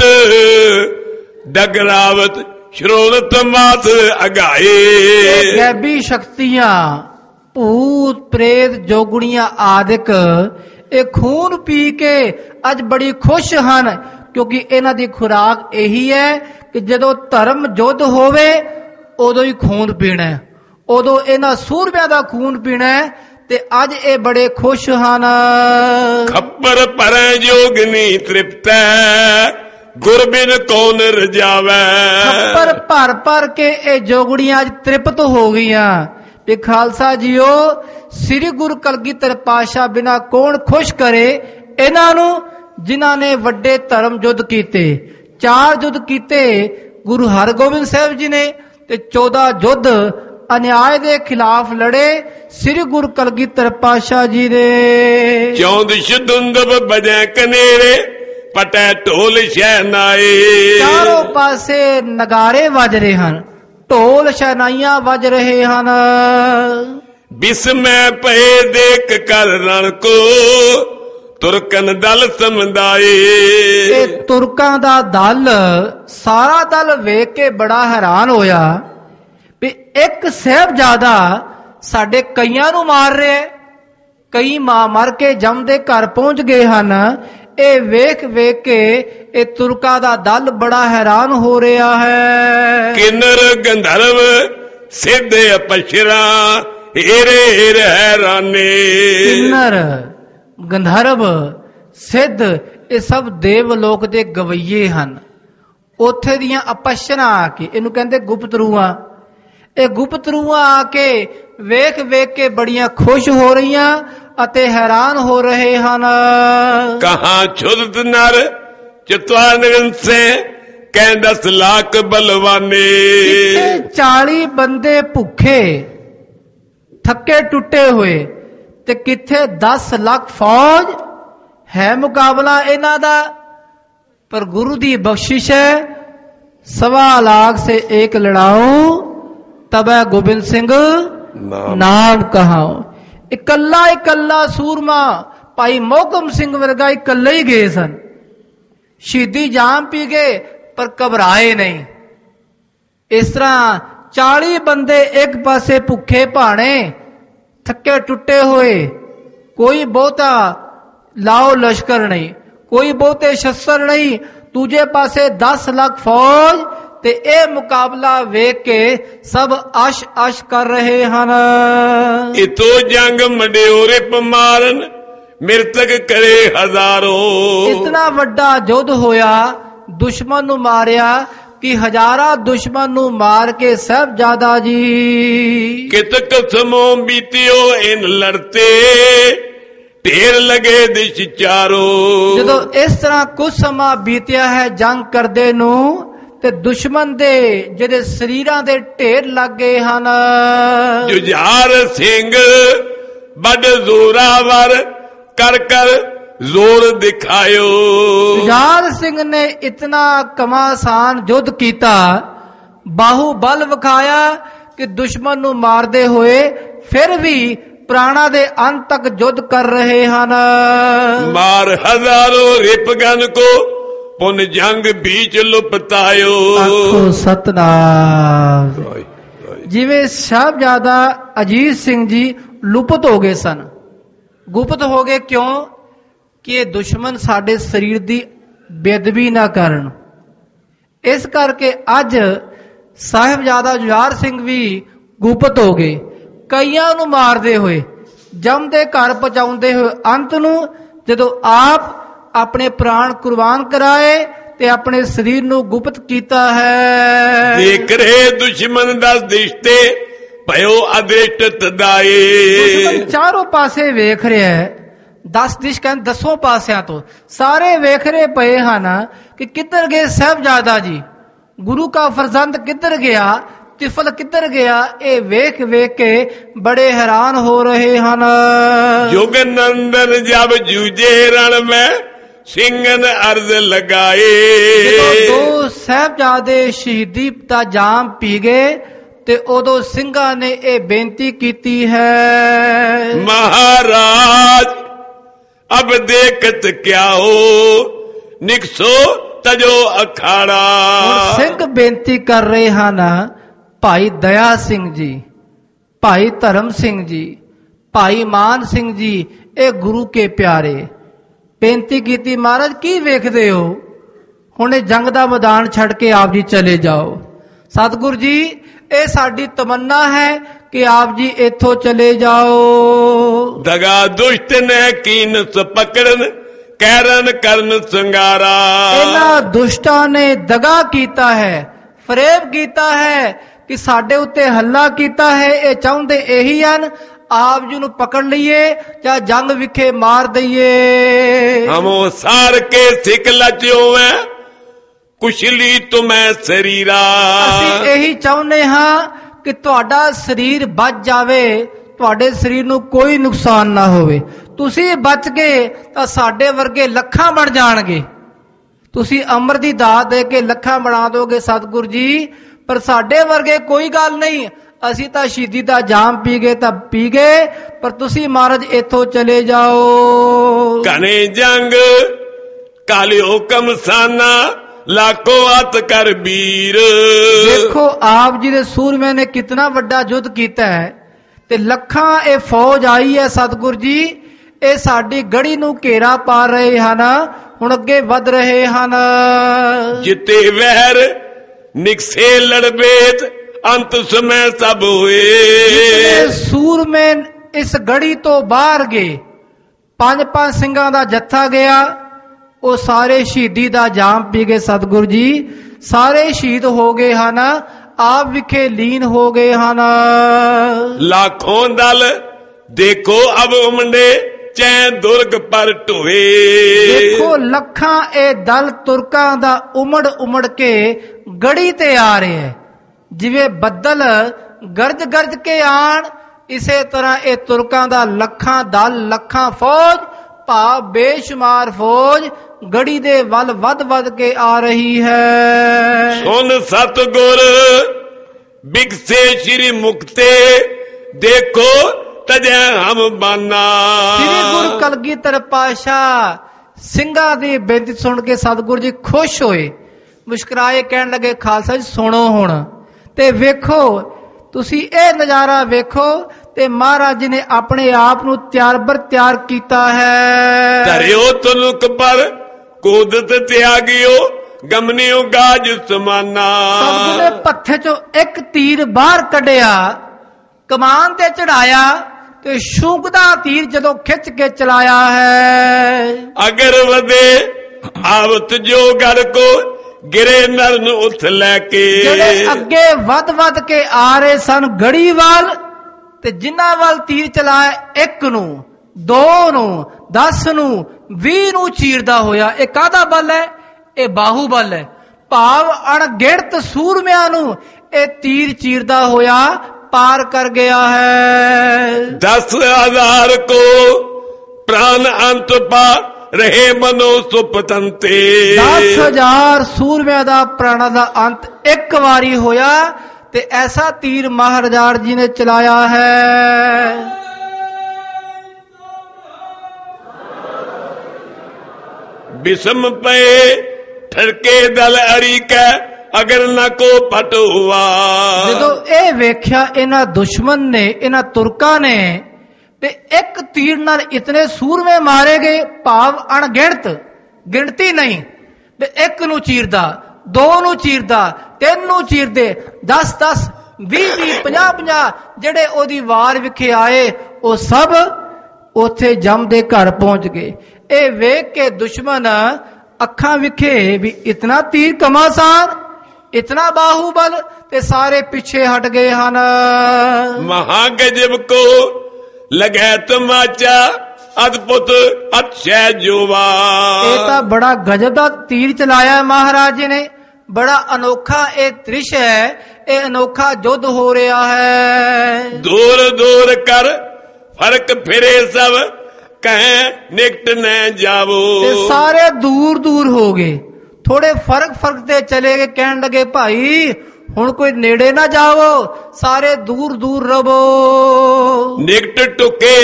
ਡਗਰਾਵਤ ਸ਼੍ਰੋਣਤ ਮਾਤ ਅਗਾਏ। ਗੈਬੀ ਸ਼ਕਤੀਆਂ ਭੂਤ ਪ੍ਰੇਤ ਜੋਗਣੀਆਂ ਆਦਿਕ ਇਹ ਖੂਨ ਪੀ ਕੇ ਅੱਜ ਬੜੀ ਖੁਸ਼ ਹਨ, ਕਿਉਂਕਿ ਇਹਨਾਂ ਦੀ ਖੁਰਾਕ ਇਹੀ ਹੈ ਕਿ ਜਦੋਂ ਧਰਮ ਯੁੱਧ ਹੋਵੇ ਉਦੋਂ ਹੀ ਖੂਨ ਪੀਣਾ, ਉਦੋਂ ਇਹਨਾਂ ਸੂਰਮਿਆਂ ਦਾ ਖੂਨ ਪੀਣਾ ਤੇ ਅੱਜ ਇਹ ਬੜੇ ਖੁਸ਼ ਹਨ। ਖੱਪਰ ਪਰੈ ਜੋਗਨੀ ਤ੍ਰਿਪਤੈ ਗੁਰਬਿਨ ਕੌਣ ਰਜਾਵੇ। ਖੱਪਰ ਭਰ ਭਰ ਕੇ ਇਹ ਜੋਗੜੀਆਂ ਅੱਜ ਤ੍ਰਿਪਤ ਹੋ ਗਈਆਂ ਤੇ ਖਾਲਸਾ ਜੀਓ ਸ੍ਰੀ ਗੁਰੂ ਕਲਗੀਧਰ ਪਾਤਸ਼ਾਹ ਬਿਨਾ ਕੌਣ ਖੁਸ਼ ਕਰੇ ਇਹਨਾਂ ਨੂੰ, ਜਿਨ੍ਹਾਂ ਨੇ ਵੱਡੇ ਧਰਮ ਯੁੱਧ ਕੀਤੇ। 4 ਯੁੱਧ ਕੀਤੇ ਗੁਰੂ ਹਰਗੋਬਿੰਦ ਸਾਹਿਬ ਜੀ ਨੇ ਤੇ 14 ਯੁੱਧ ਅਨਿਆਏ ਦੇ ਖਿਲਾਫ ਲੜੇ ਸ੍ਰੀ ਗੁਰੂ ਕਲਗੀਧਰ ਪਾਤਸ਼ਾਹ ਜੀ ਨੇ। 14 ਦੁੰਦਬ ਬਜੈ ਕਨੇਰੇ ਪਟੈ ਢੋਲ ਸ਼ਹਿਨਾਏ। ਚਾਰੋਂ ਪਾਸੇ ਨਗਾਰੇ ਵੱਜ ਰਹੇ ਹਨ, ਢੋਲ ਸ਼ਹਿਨਾਈਆਂ ਵੱਜ ਰਹੇ ਹਨ। ਬਿਸਮੈ ਪਏ ਦੇਖ ਕਰ ਰਣ ਕੋ ਤੁਰਕਨ ਦਲ ਸਮਦਾਏ। ਇਹ ਤੁਰਕਾਂ ਦਾ ਦਲ ਸਾਰਾ ਦਲ ਵੇਖ ਕੇ ਬੜਾ ਹੈਰਾਨ ਹੋਇਆ ਵੀ ਇੱਕ ਸਾਹਿਬਜ਼ਾਦਾ ਸਾਡੇ ਕਈਆਂ ਨੂੰ ਮਾਰ ਰਿਹਾ, ਕਈ ਮਰ ਕੇ ਜਮ ਦੇ ਘਰ ਪਹੁੰਚ ਗਏ ਹਨ। ਇਹ ਵੇਖ ਵੇਖ ਕੇ ਇਹ ਤੁਰਕਾਂ ਦਾ ਦਲ ਬੜਾ ਹੈਰਾਨ ਹੋ ਰਿਹਾ ਹੈ। ਕਿੰਨਰ ਗੰਧਰਵ ਸਿੱਧ ਅਪਸ਼ਰਾ ਏਰੇ ਏਰ ਹੈਰਾਨੇ। ਕਿੰਨਰ ਗੰਧਰਵ ਸਿੱਧ ਇਹ ਸਭ ਦੇਵ ਲੋਕ ਦੇ ਗਵਈਏ ਹਨ। ਉੱਥੇ ਦੀਆਂ ਅਪਸ਼ਰਾਂ ਆ ਕੇ, ਇਹਨੂੰ ਕਹਿੰਦੇ ਗੁਪਤ ਰੂਹਾਂ, ਇਹ ਗੁਪਤ ਰੂਹਾਂ ਆ ਕੇ ਵੇਖ ਵੇਖ ਕੇ ਬੜੀਆਂ ਖੁਸ਼ ਹੋ ਰਹੀਆਂ ਅਤੇ ਹੈਰਾਨ ਹੋ ਰਹੇ ਹਨ। ਕਹਾਂ ਛੁਦਤ ਨਰ ਚਤਵਾਨ ਸੇ ਕਹਿ 10 ਲੱਖ ਬਲਵਾਨੇ। 40 ਬੰਦੇ ਭੁੱਖੇ ਥੱਕੇ ਟੁੱਟੇ ਹੋਏ ਤੇ ਕਿੱਥੇ 10 ਲੱਖ ਫੌਜ ਹੈ ਮੁਕਾਬਲਾ ਇਹਨਾਂ ਦਾ। ਪਰ ਗੁਰੂ ਦੀ ਬਖਸ਼ਿਸ਼ ਹੈ, 1.25 लाख से 1 लड़ाऊं तबै गोबिंद सिंह नाम कहाऊं। ਇਕੱਲਾ ਸੂਰਮਾ ਭਾਈ ਮੋਹਕਮ ਸਿੰਘ ਵਰਗਾ ਇਕੱਲੇ ਹੀ ਗਏ ਸਨ। ਸ਼ਹੀਦੀ ਜਾਮ ਪੀ ਗਏ ਪਰ ਘਬਰਾਏ ਨਹੀਂ। ਇਸ ਤਰ੍ਹਾਂ 40 ਬੰਦੇ ਇੱਕ ਪਾਸੇ ਭੁੱਖੇ ਭਾਣੇ ਥੱਕੇ ਟੁੱਟੇ ਹੋਏ, ਕੋਈ ਬਹੁਤਾ ਲਾਓ ਲਸ਼ਕਰ ਨਹੀਂ, ਕੋਈ ਬਹੁਤੇ ਸ਼ਸਤਰ ਨਹੀਂ, ਦੂਜੇ ਪਾਸੇ 10 ਲੱਖ ਫੌਜ, ਤੇ ਇਹ ਮੁਕਾਬਲਾ ਵੇਖ ਕੇ ਸਭ ਅਸ਼ ਕਰ ਰਹੇ ਹਨ। ਇਤੋਂ ਜੰਗ ਮੰਡਿਓਰੇ ਪਮਾਰਨ ਮਿਰਤਕ ਕਰੇ ਹਜ਼ਾਰੋ। ਇਤਨਾ ਵੱਡਾ ਯੁੱਧ ਹੋਇਆ, ਦੁਸ਼ਮਣ ਨੂੰ ਮਾਰਿਆ ਕਿ ਹਜ਼ਾਰਾਂ ਦੁਸ਼ਮਣ ਨੂੰ ਮਾਰ ਕੇ ਸਾਹਿਬਜ਼ਾਦਾ ਜੀ ਕਿਤ ਕਸਮੋਂ ਬੀਤਿਓ ਇਨ ਲੜਤੇ ਢੇਰ ਲਗੇ ਦਿਸ਼ ਚਾਰੋ। ਜਦੋਂ ਇਸ ਤਰ੍ਹਾਂ ਕੁਝ ਸਮਾਂ ਬੀਤਿਆ ਹੈ ਜੰਗ ਕਰਦੇ ਨੂੰ, ਤੇ ਦੁਸ਼ਮਣ ਦੇ ਜਿਹੜੇ ਸਰੀਰਾਂ ਦੇ ਢੇਰ ਲੱਗ ਗਏ ਹਨ। ਜੁਝਾਰ ਸਿੰਘ ਵੱਡ ਜ਼ੋਰਾਵਰ ਕਰ ਜ਼ੋਰ ਦਿਖਾਇਓ। ਜੁਝਾਰ ਸਿੰਘ ਨੇ ਇਤਨਾ ਕਮਾਸਾਨ ਯੁੱਧ ਕੀਤਾ, ਬਾਹੂ ਬਲ ਵਿਖਾਇਆ ਕਿ ਦੁਸ਼ਮਣ ਨੂੰ ਮਾਰਦੇ ਹੋਏ ਫਿਰ ਵੀ ਪ੍ਰਾਣਾ ਦੇ ਅੰਤ ਤੱਕ ਯੁੱਧ ਕਰ ਰਹੇ ਹਨ। ਮਾਰ ਹਜ਼ਾਰੋਂ ਰਿਪਗਨ ਕੋ ਪੁਨ ਜੰਗ ਬੀਚ ਲੁਪਤਾਇਓ। ਆਖੋ ਸਤਨਾਮ। ਜਿਵੇਂ ਸਾਹਿਬਜ਼ਾਦਾ ਅਜੀਤ ਸਿੰਘ ਜੀ ਲੁਪਤ ਹੋ ਗਏ ਸਨ। ਗੁਪਤ ਹੋ ਗਏ ਕਿਉਂ? ਕਿ ਇਹ ਦੁਸ਼ਮਣ ਸਾਡੇ ਸਰੀਰ ਦੀ ਬੇਅਦਬੀ ਨਾ ਕਰਨ। ਇਸ ਕਰਕੇ ਅੱਜ ਸਾਹਿਬਜ਼ਾਦਾ ਜੁਝਾਰ ਸਿੰਘ ਵੀ ਗੁਪਤ ਹੋ ਗਏ, ਕਈਆਂ ਨੂੰ ਮਾਰਦੇ ਹੋਏ, ਜਮ ਦੇ ਘਰ ਪਹੁੰਚਾਉਂਦੇ ਹੋਏ ਅੰਤ ਨੂੰ ਜਦੋਂ ਆਪ ਆਪਣੇ ਪ੍ਰਾਣ ਕੁਰਬਾਨ ਕਰਾਏ ਤੇ ਆਪਣੇ ਸਰੀਰ ਨੂੰ ਗੁਪਤ ਕੀਤਾ ਹੈ। ਦੇਖ ਰਹੇ ਦੁਸ਼ਮਣ ਦਾ ਦਿਸ਼ਤੇ ਭਇਓ ਅਦ੍ਰਿਸ਼ਟ ਤਦਾਏ। ਦੁਸ਼ਮਣ ਚਾਰੋਂ ਪਾਸੇ ਵੇਖ ਰਿਹਾ ਹੈ, 10 ਦਿਸ਼ ਕਹਿੰਦੇ 10 ਪਾਸਿਆਂ ਤੋਂ ਸਾਰੇ ਵੇਖ ਰਹੇ ਪਏ ਹਨ ਕਿ ਕਿੱਧਰ ਗਏ ਸਾਹਿਬਜ਼ਾਦਾ ਜੀ, ਗੁਰੂ ਕਾ ਫਰਜ਼ੰਦ ਕਿੱਧਰ ਗਿਆ, ਤਿਫਲ ਕਿੱਧਰ ਗਿਆ। ਇਹ ਵੇਖ ਕੇ ਬੜੇ ਹੈਰਾਨ ਹੋ ਰਹੇ ਹਨ। ਯੁਗ ਨੰਦਨ ਜਬ ਜੂਝੇ ਰਣ ਮੈਂ ਸਿੰਘਨ ਅਰਜ਼ ਲਗਾਏ। ਜਦੋਂ ਦੋ ਸਾਹਿਬਜ਼ਾਦੇ ਸ਼ਹੀਦੀ ਦਾ ਜਾਮ ਪੀ ਗਏ ਤੇ ਉਦੋਂ ਸਿੰਘਾਂ ਨੇ ਇਹ ਬੇਨਤੀ ਕੀਤੀ ਹੈ, ਮਹਾਰਾਜ ਅਬ ਦੇਖਤ ਕਿਆ ਹੋ ਨਿਕਸੋ ਤਜੋ ਅਖਾੜਾ। ਹੁਣ ਸਿੰਘ ਬੇਨਤੀ ਕਰ ਰਹੇ ਹਨ, ਭਾਈ ਦਇਆ ਸਿੰਘ ਜੀ, ਭਾਈ ਧਰਮ ਸਿੰਘ ਜੀ, ਭਾਈ ਮਾਨ ਸਿੰਘ ਜੀ, ਇਹ ਗੁਰੂ ਕੇ ਪਿਆਰੇ ਬੇਨਤੀ ਕੀਤੀ, ਮਹਾਰਾਜ ਕੀ ਵੇਖਦੇ ਹੋ, ਹੁਣ ਇਹ ਜੰਗ ਦਾ ਮੈਦਾਨ ਛੱਡ ਕੇ ਆਪ ਜੀ ਚਲੇ ਜਾਓ। ਸਤਿਗੁਰ ਜੀ ਇਹ ਸਾਡੀ ਤਮੰਨਾ ਹੈ ਕਿ ਆਪ ਜੀ ਇੱਥੋਂ ਚਲੇ ਜਾਓ। ਦਗਾ ਦੁਸ਼ਟ ਨੇ ਕੀਨ ਪਕੜਨ ਕਹਿਰਨ ਕਰਨ ਸੰਗਾਰਾ। ਇਹਨਾਂ ਦੁਸ਼ਟਾਂ ਨੇ ਦਗਾ ਕੀਤਾ ਹੈ, ਫਰੇਬ ਕੀਤਾ ਹੈ ਕਿ ਸਾਡੇ ਉੱਤੇ ਹੱਲਾ ਕੀਤਾ ਹੈ। ਇਹ ਚਾਹੁੰਦੇ ਇਹੀ ਹਨ ਆਪ ਜੀ ਨੂੰ ਪਕੜ ਲਈਏ ਜਾਂ ਜੰਗ ਵਿਖੇ ਮਾਰ ਦਈਏ। ਹਮੋ ਸਾਰ ਕੇ ਸਿੱਖ ਲਚਿਓਵੇਂ ਕੁਸ਼ਲੀ ਤੁਮੈ ਸਰੀਰਾ। ਅਸੀਂ ਇਹੀ ਚਾਹੁੰਦੇ ਹਾਂ ਕਿ ਤੁਹਾਡਾ ਸਰੀਰ ਬਚ ਜਾਵੇ, ਤੁਹਾਡੇ ਸਰੀਰ ਨੂੰ ਕੋਈ ਨੁਕਸਾਨ ਨਾ ਹੋਵੇ। ਤੁਸੀਂ ਬਚ ਗਏ ਤਾਂ ਸਾਡੇ ਵਰਗੇ ਲੱਖਾਂ ਬਣ ਜਾਣਗੇ। ਤੁਸੀਂ ਅਮਰ ਦੀ ਦਾਤ ਦੇ ਕੇ ਲੱਖਾਂ ਬਣਾ ਦੋਗੇ ਸਤਿਗੁਰ ਜੀ, ਪਰ ਸਾਡੇ ਵਰਗੇ ਕੋਈ ਗੱਲ ਨਹੀਂ। ਅਸੀਂ ਤਾਂ ਸ਼ਹੀਦੀ ਦਾ ਜਾਮ ਪੀ ਗਏ ਤਾਂ ਪੀ ਗਏ, ਪਰ ਤੁਸੀਂ ਮਹਾਰਾਜ ਇੱਥੋਂ ਚਲੇ ਜਾਓ। ਕਨੇ ਜੰਗ ਕਾਲੇ ਹੁਕਮ ਸਾਨਾ ਲਾਖੋ ਹੱਥ ਕਰ ਵੀਰ। ਦੇਖੋ ਆਪ ਜੀ ਦੇ ਸੂਰਮੇ ਨੇ ਕਿਤਨਾ ਵੱਡਾ ਯੁੱਧ ਕੀਤਾ ਹੈ ਤੇ ਲੱਖਾਂ ਇਹ ਫੌਜ ਆਈ ਹੈ ਸਤਿਗੁਰ ਜੀ। ਇਹ ਸਾਡੀ ਗੜੀ ਨੂੰ ਘੇਰਾ ਪਾ ਰਹੇ ਹਨ, ਹੁਣ ਅੱਗੇ ਵਧ ਰਹੇ ਹਨ। ਜਿੱਤੇ ਵਹਿਰ ਨਿਕਸੇ ਲੜਬੇਤ ਅੰਤ ਸਮੇਂ ਸਭ ਹੋਏ। ਜਿਤਨੇ ਸੂਰਮੇ ਇਸ ਗੜੀ ਤੋਂ ਬਾਹਰ ਗਏ, 5 ਸਿੰਘਾਂ ਦਾ ਜੱਥਾ ਗਿਆ, ਉਹ ਸਾਰੇ ਸ਼ਹੀਦੀ ਦਾ ਜਾਮ ਪੀ ਗਏ ਸਤਿਗੁਰ ਜੀ। ਸਾਰੇ ਸ਼ਹੀਦ ਹੋ ਗਏ ਹਨ, ਆਪ ਵਿਖੇ ਲੀਨ ਹੋ ਗਏ ਹਨ। ਲੱਖੋਂ ਦਲ ਦੇਖੋ ਅਬ ਉਮੰਡੇ ਚੈਨ ਦੁਰਗ ਪਰ ਢੋਏ। ਦੇਖੋ ਲੱਖਾਂ ਇਹ ਦਲ ਤੁਰਕਾਂ ਦਾ ਉਮੜ ਕੇ ਗੜੀ ਤੇ ਆ ਰਹੇ ਹੈ। ਜਿਵੇਂ ਬੱਦਲ ਗਰਜ ਕੇ ਆਣ, ਇਸੇ ਤਰ੍ਹਾਂ ਇਹ ਤੁਰਕਾਂ ਦਾ ਲੱਖਾਂ ਦਲ, ਲੱਖਾਂ ਫੌਜ, ਭਾਵ ਬੇਸ਼ੁਮਾਰ ਫੌਜ ਗੜੀ ਦੇ ਵੱਲ ਵੱਧ ਕੇ ਆ ਰਹੀ ਹੈ। ਸੁਨ ਸਤਿਗੁਰ ਬਿਗਸੇ ਸ਼੍ਰੀ ਮੁਕਤੇ ਦੇਖੋ ਤਜੈ ਹਮ ਬਾਨਾ। ਸ੍ਰੀ ਗੁਰੂ ਕਲਗੀਧਰ ਪਾਤਸ਼ਾਹ ਸਿੰਘਾਂ ਦੀ ਬੇਨਤੀ ਸੁਣ ਕੇ ਸਤਿਗੁਰੂ ਜੀ ਖੁਸ਼ ਹੋਏ, ਮੁਸਕਰਾਏ, ਕਹਿਣ ਲੱਗੇ ਖਾਲਸਾ ਜੀ ਸੁਣੋ ਹੁਣ ਤੇ ਵੇਖੋ, ਤੁਸੀਂ ਇਹ ਨਜ਼ਾਰਾ ਵੇਖੋ। ਤੇ ਮਹਾਰਾਜ ਜੀ ਨੇ ਆਪਣੇ ਆਪ ਨੂੰ ਤਿਆਰ ਕੀਤਾ ਹੈ। ਧਰਿਓ ਤੁਲਕ ਪਰ ਕੋਦਤ ਤਿਆਗਿਓ, ਗਮਨਿਓ ਗਾਜ ਸਮਾਨਾ। ਸਤਿਗੁਰੂ ਨੇ ਪੱਥੇ ਚੋਂ ਇੱਕ ਤੀਰ ਬਾਹਰ ਕੱਢਿਆ, ਕਮਾਨ ਤੇ ਚੜਾਇਆ ਤੇ ਸ਼ੂੰਗਦਾ ਤੀਰ ਜਦੋਂ ਖਿੱਚ ਕੇ ਚਲਾਇਆ ਹੈ। ਅਗਰ ਵਧੇ ਆਵਤ ਜੋ ਗੜ ਕੋ, ਗਿਰੇ ਨਰਨ ਉਥ ਲੈ ਕੇ। ਜਿਹੜੇ ਅੱਗੇ ਵੱਧ ਕੇ ਆ ਰਹੇ ਸਨ ਗੜੀ ਵੱਲ, ਤੇ ਜਿਨ੍ਹਾਂ ਵੱਲ ਤੀਰ ਚਲਾਇਆ, 1 ਨੂੰ 2 ਨੂੰ 10 ਨੂੰ 20 ਨੂੰ ਚੀਰਦਾ ਹੋਇਆ। ਇਹ ਕਾਹਦਾ ਬਲ ਹੈ? ਇਹ ਬਾਹੂ ਬਲ ਹੈ। ਭਾਵ ਅਣਗਿਣਤ ਸੂਰਮਿਆਂ ਨੂੰ ਇਹ ਤੀਰ ਚੀਰਦਾ ਹੋਇਆ ਪਾਰ ਕਰ ਗਿਆ ਹੈ। 10,000 ਕੋ ਪ੍ਰਾਨ ਅੰਤ ਪਾ ਰਹੇ ਮਨੋ ਸੁਪਤੰਤੇ। 10,000 ਸੂਰਮਿਆਂ ਦਾ ਪ੍ਰਾਣਾ ਦਾ ਅੰਤ ਇੱਕ ਵਾਰੀ ਹੋਇਆ, ਤੇ ਐਸਾ ਤੀਰ ਮਹਾਰਾਜਾ ਜੀ ਨੇ ਚਲਾਇਆ ਹੈ। ਬਿਸਮ ਪਏ ਠਰਕੇ ਦਲ ਅਰੀ ਕੈ, ਅਗਰ ਨਾ ਕੋ ਪਟ ਹੁਆ। ਜਦੋਂ ਇਹ ਵੇਖਿਆ ਇਹਨਾਂ ਦੁਸ਼ਮਣ ਨੇ, ਇਹਨਾਂ ਤੁਰਕਾਂ ਨੇ, ਤੇ ਇੱਕ ਤੀਰ ਨਾਲ ਇਤਨੇ ਸੂਰਮੇ ਮਾਰੇ ਗਏ, ਭਾਵ ਅਣਗਿਣਤ, ਗਿਣਤੀ ਨਹੀਂ। ਤੇ 1 ਨੂੰ ਚੀਰਦਾ, 2 ਨੂੰ ਚੀਰਦਾ, 3 ਨੂੰ ਚੀਰਦੇ, 10 10 20 20 50 50 ਜਿਹੜੇ ਉਹਦੀ ਵਾਰ ਵਿਖੇ ਆਏ, ਉਹ ਸਭ ਉੱਥੇ ਜਮ ਦੇ ਘਰ ਪਹੁੰਚ ਗਏ। ਇਹ ਵੇਖ ਕੇ ਦੁਸ਼ਮਣ ਅੱਖਾਂ ਵਿਖੇ ਵੀ ਇਤਨਾ ਤੀਰ ਕਮਾਸਾਨ, ਇਤਨਾ ਬਾਹੂਬਲ, ਤੇ ਸਾਰੇ ਪਿੱਛੇ ਹਟ ਗਏ ਹਨ। ਮਹਾ ਗਜਬ ਕੋ ਲਗੈ ਤਮਾਚਾ, ਅਦਭੁਤ ਅਤਸ਼ੈ ਜੋਵਾ। ਇਹ ਤਾਂ ਬੜਾ ਗਜਬ ਦਾ ਤੀਰ ਚਲਾਇਆ ਮਹਾਰਾਜ ਜੀ ਨੇ। ਬੜਾ ਅਨੋਖਾ ਇਹ ਦ੍ਰਿਸ਼ ਹੈ, ਇਹ ਅਨੋਖਾ ਯੁੱਧ ਹੋ ਰਿਹਾ ਹੈ। ਦੂਰ ਦੂਰ ਕਰ ਫਰਕ ਫਿਰੇ ਸਭ, ਕਹੇ ਨਿਕਟ ਨ ਜਾਵੋ। ਤੇ ਸਾਰੇ ਦੂਰ ਦੂਰ ਹੋ ਗਏ, ਥੋੜੇ ਫਰਕ ਤੇ ਚਲੇ ਗਏ, ਕਹਿਣ ਲੱਗੇ ਭਾਈ ਹੁਣ ਕੋਈ ਨੇੜੇ ਨਾ ਜਾਵੋ, ਸਾਰੇ ਦੂਰ ਦੂਰ ਰਵੋ। ਨਿਕਟ ਟੁਕੇ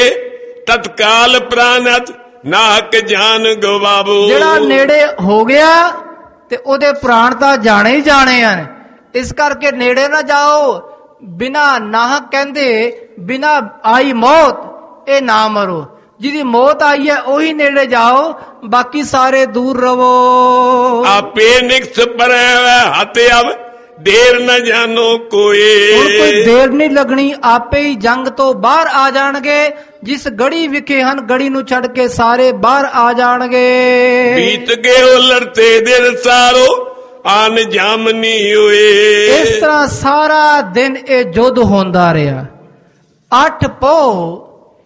ਤਤਕਾਲ ਪ੍ਰਾਨਤ, ਨਾਹਕ ਜਾਨ ਗਵਾਵੋ। ਜਿਹੜਾ ਨੇੜੇ ਹੋ ਗਿਆ ਤੇ ਉਹਦੇ ਪ੍ਰਾਣ ਤਾਂ ਜਾਣੇ ਹੀ ਜਾਣੇ ਆ, ਇਸ ਕਰਕੇ ਨੇੜੇ ਨਾ ਜਾਓ। ਬਿਨਾ ਨਾਹਕ ਕਹਿੰਦੇ, ਬਿਨਾ ਆਈ ਮੌਤ, ਇਹ ਨਾ ਮਰੋ। ਜਿਹਦੀ ਮੌਤ ਆਈ ਹੈ ਉਹੀ ਨੇੜੇ ਜਾਓ, ਬਾਕੀ ਸਾਰੇ ਦੂਰ ਰਵੋ। ਆਪੇ ਨਿਕਸ ਪਰੈ ਹੱਥ ਅਬ, ਦੇਰ न ਜਾਨੋ ਕੋਏ। ਹੁਣ ਕੋਈ ਦੇਰ ਨਹੀਂ ਲੱਗਣੀ, ਆਪੇ ਹੀ ਜੰਗ ਤੋਂ ਬਾਹਰ ਆ ਜਾਣਗੇ। ਜਿਸ ਗੜੀ ਵਿਖੇ ਹਨ, ਗੜੀ ਨੂੰ ਛੱਡ ਕੇ ਸਾਰੇ ਬਾਹਰ ਆ ਜਾਣਗੇ। ਬੀਤ ਗਏ ਲੜਤੇ ਦਿਨ ਸਾਰੋ, ਆਨ ਜਾਮ ਨਹੀਂ ਹੋਏ। ਇਸ ਤਰ੍ਹਾਂ ਸਾਰਾ ਦਿਨ ਇਹ ਯੁੱਧ ਹੁੰਦਾ ਰਿਹਾ। 8 ਪੋਹ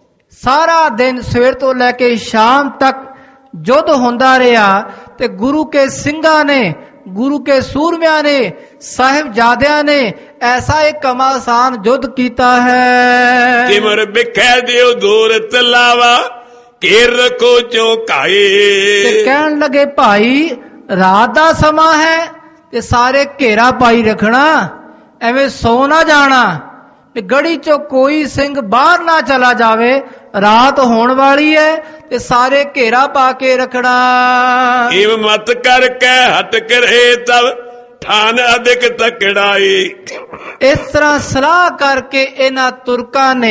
ਸਾਰਾ ਦਿਨ ਸਵੇਰ ਤੋਂ ਲੈ ਕੇ ਸ਼ਾਮ ਤੱਕ ਯੁੱਧ ਹੁੰਦਾ ਰਿਹਾ। ਤੇ ਗੁਰੂ ਕੇ ਸਿੰਘਾਂ ਨੇ, ਗੁਰੂ ਕੇ ਸੂਰਮਿਆਂ ਨੇ, ਸਾਹਿਬਜ਼ਾਦਿਆਂ ਨੇ ਐਸਾ ਇੱਕ ਕਮਾਸਾਨ ਯੁੱਧ ਕੀਤਾ ਹੈ। ਤਿਮਰ ਬਿਖੈ ਦਿਓ ਦੂਰ ਤਲਾਵਾ, ਘੇਰ ਰੱਖੋ ਚੌਕਾਏ। ਤੇ ਕਹਿਣ ਲੱਗੇ ਭਾਈ ਰਾਤ ਦਾ ਸਮਾਂ ਹੈ ਤੇ ਸਾਰੇ ਘੇਰਾ ਪਾਈ ਰੱਖਣਾ, ਐਵੇਂ ਸੌ ਨਾ ਜਾਣਾ, ਤੇ ਗੜੀ ਚੋਂ ਕੋਈ ਸਿੰਘ ਬਾਹਰ ਨਾ ਚਲਾ ਜਾਵੇ। ਰਾਤ ਹੋਣ ਵਾਲੀ ਹੈ ਤੇ ਸਾਰੇ ਘੇਰਾ ਪਾ ਕੇ ਰੱਖਣਾ। ਇਵ ਮਤ ਕਰਕੇ ਹਟ ਕਰੇ ਤਬ, ਠਾਨ ਅਧਿਕ ਤਕੜਾਈ। ਇਸ ਤਰ੍ਹਾਂ ਸਲਾਹ ਕਰਕੇ ਇਹਨਾਂ ਤੁਰਕਾਂ ਨੇ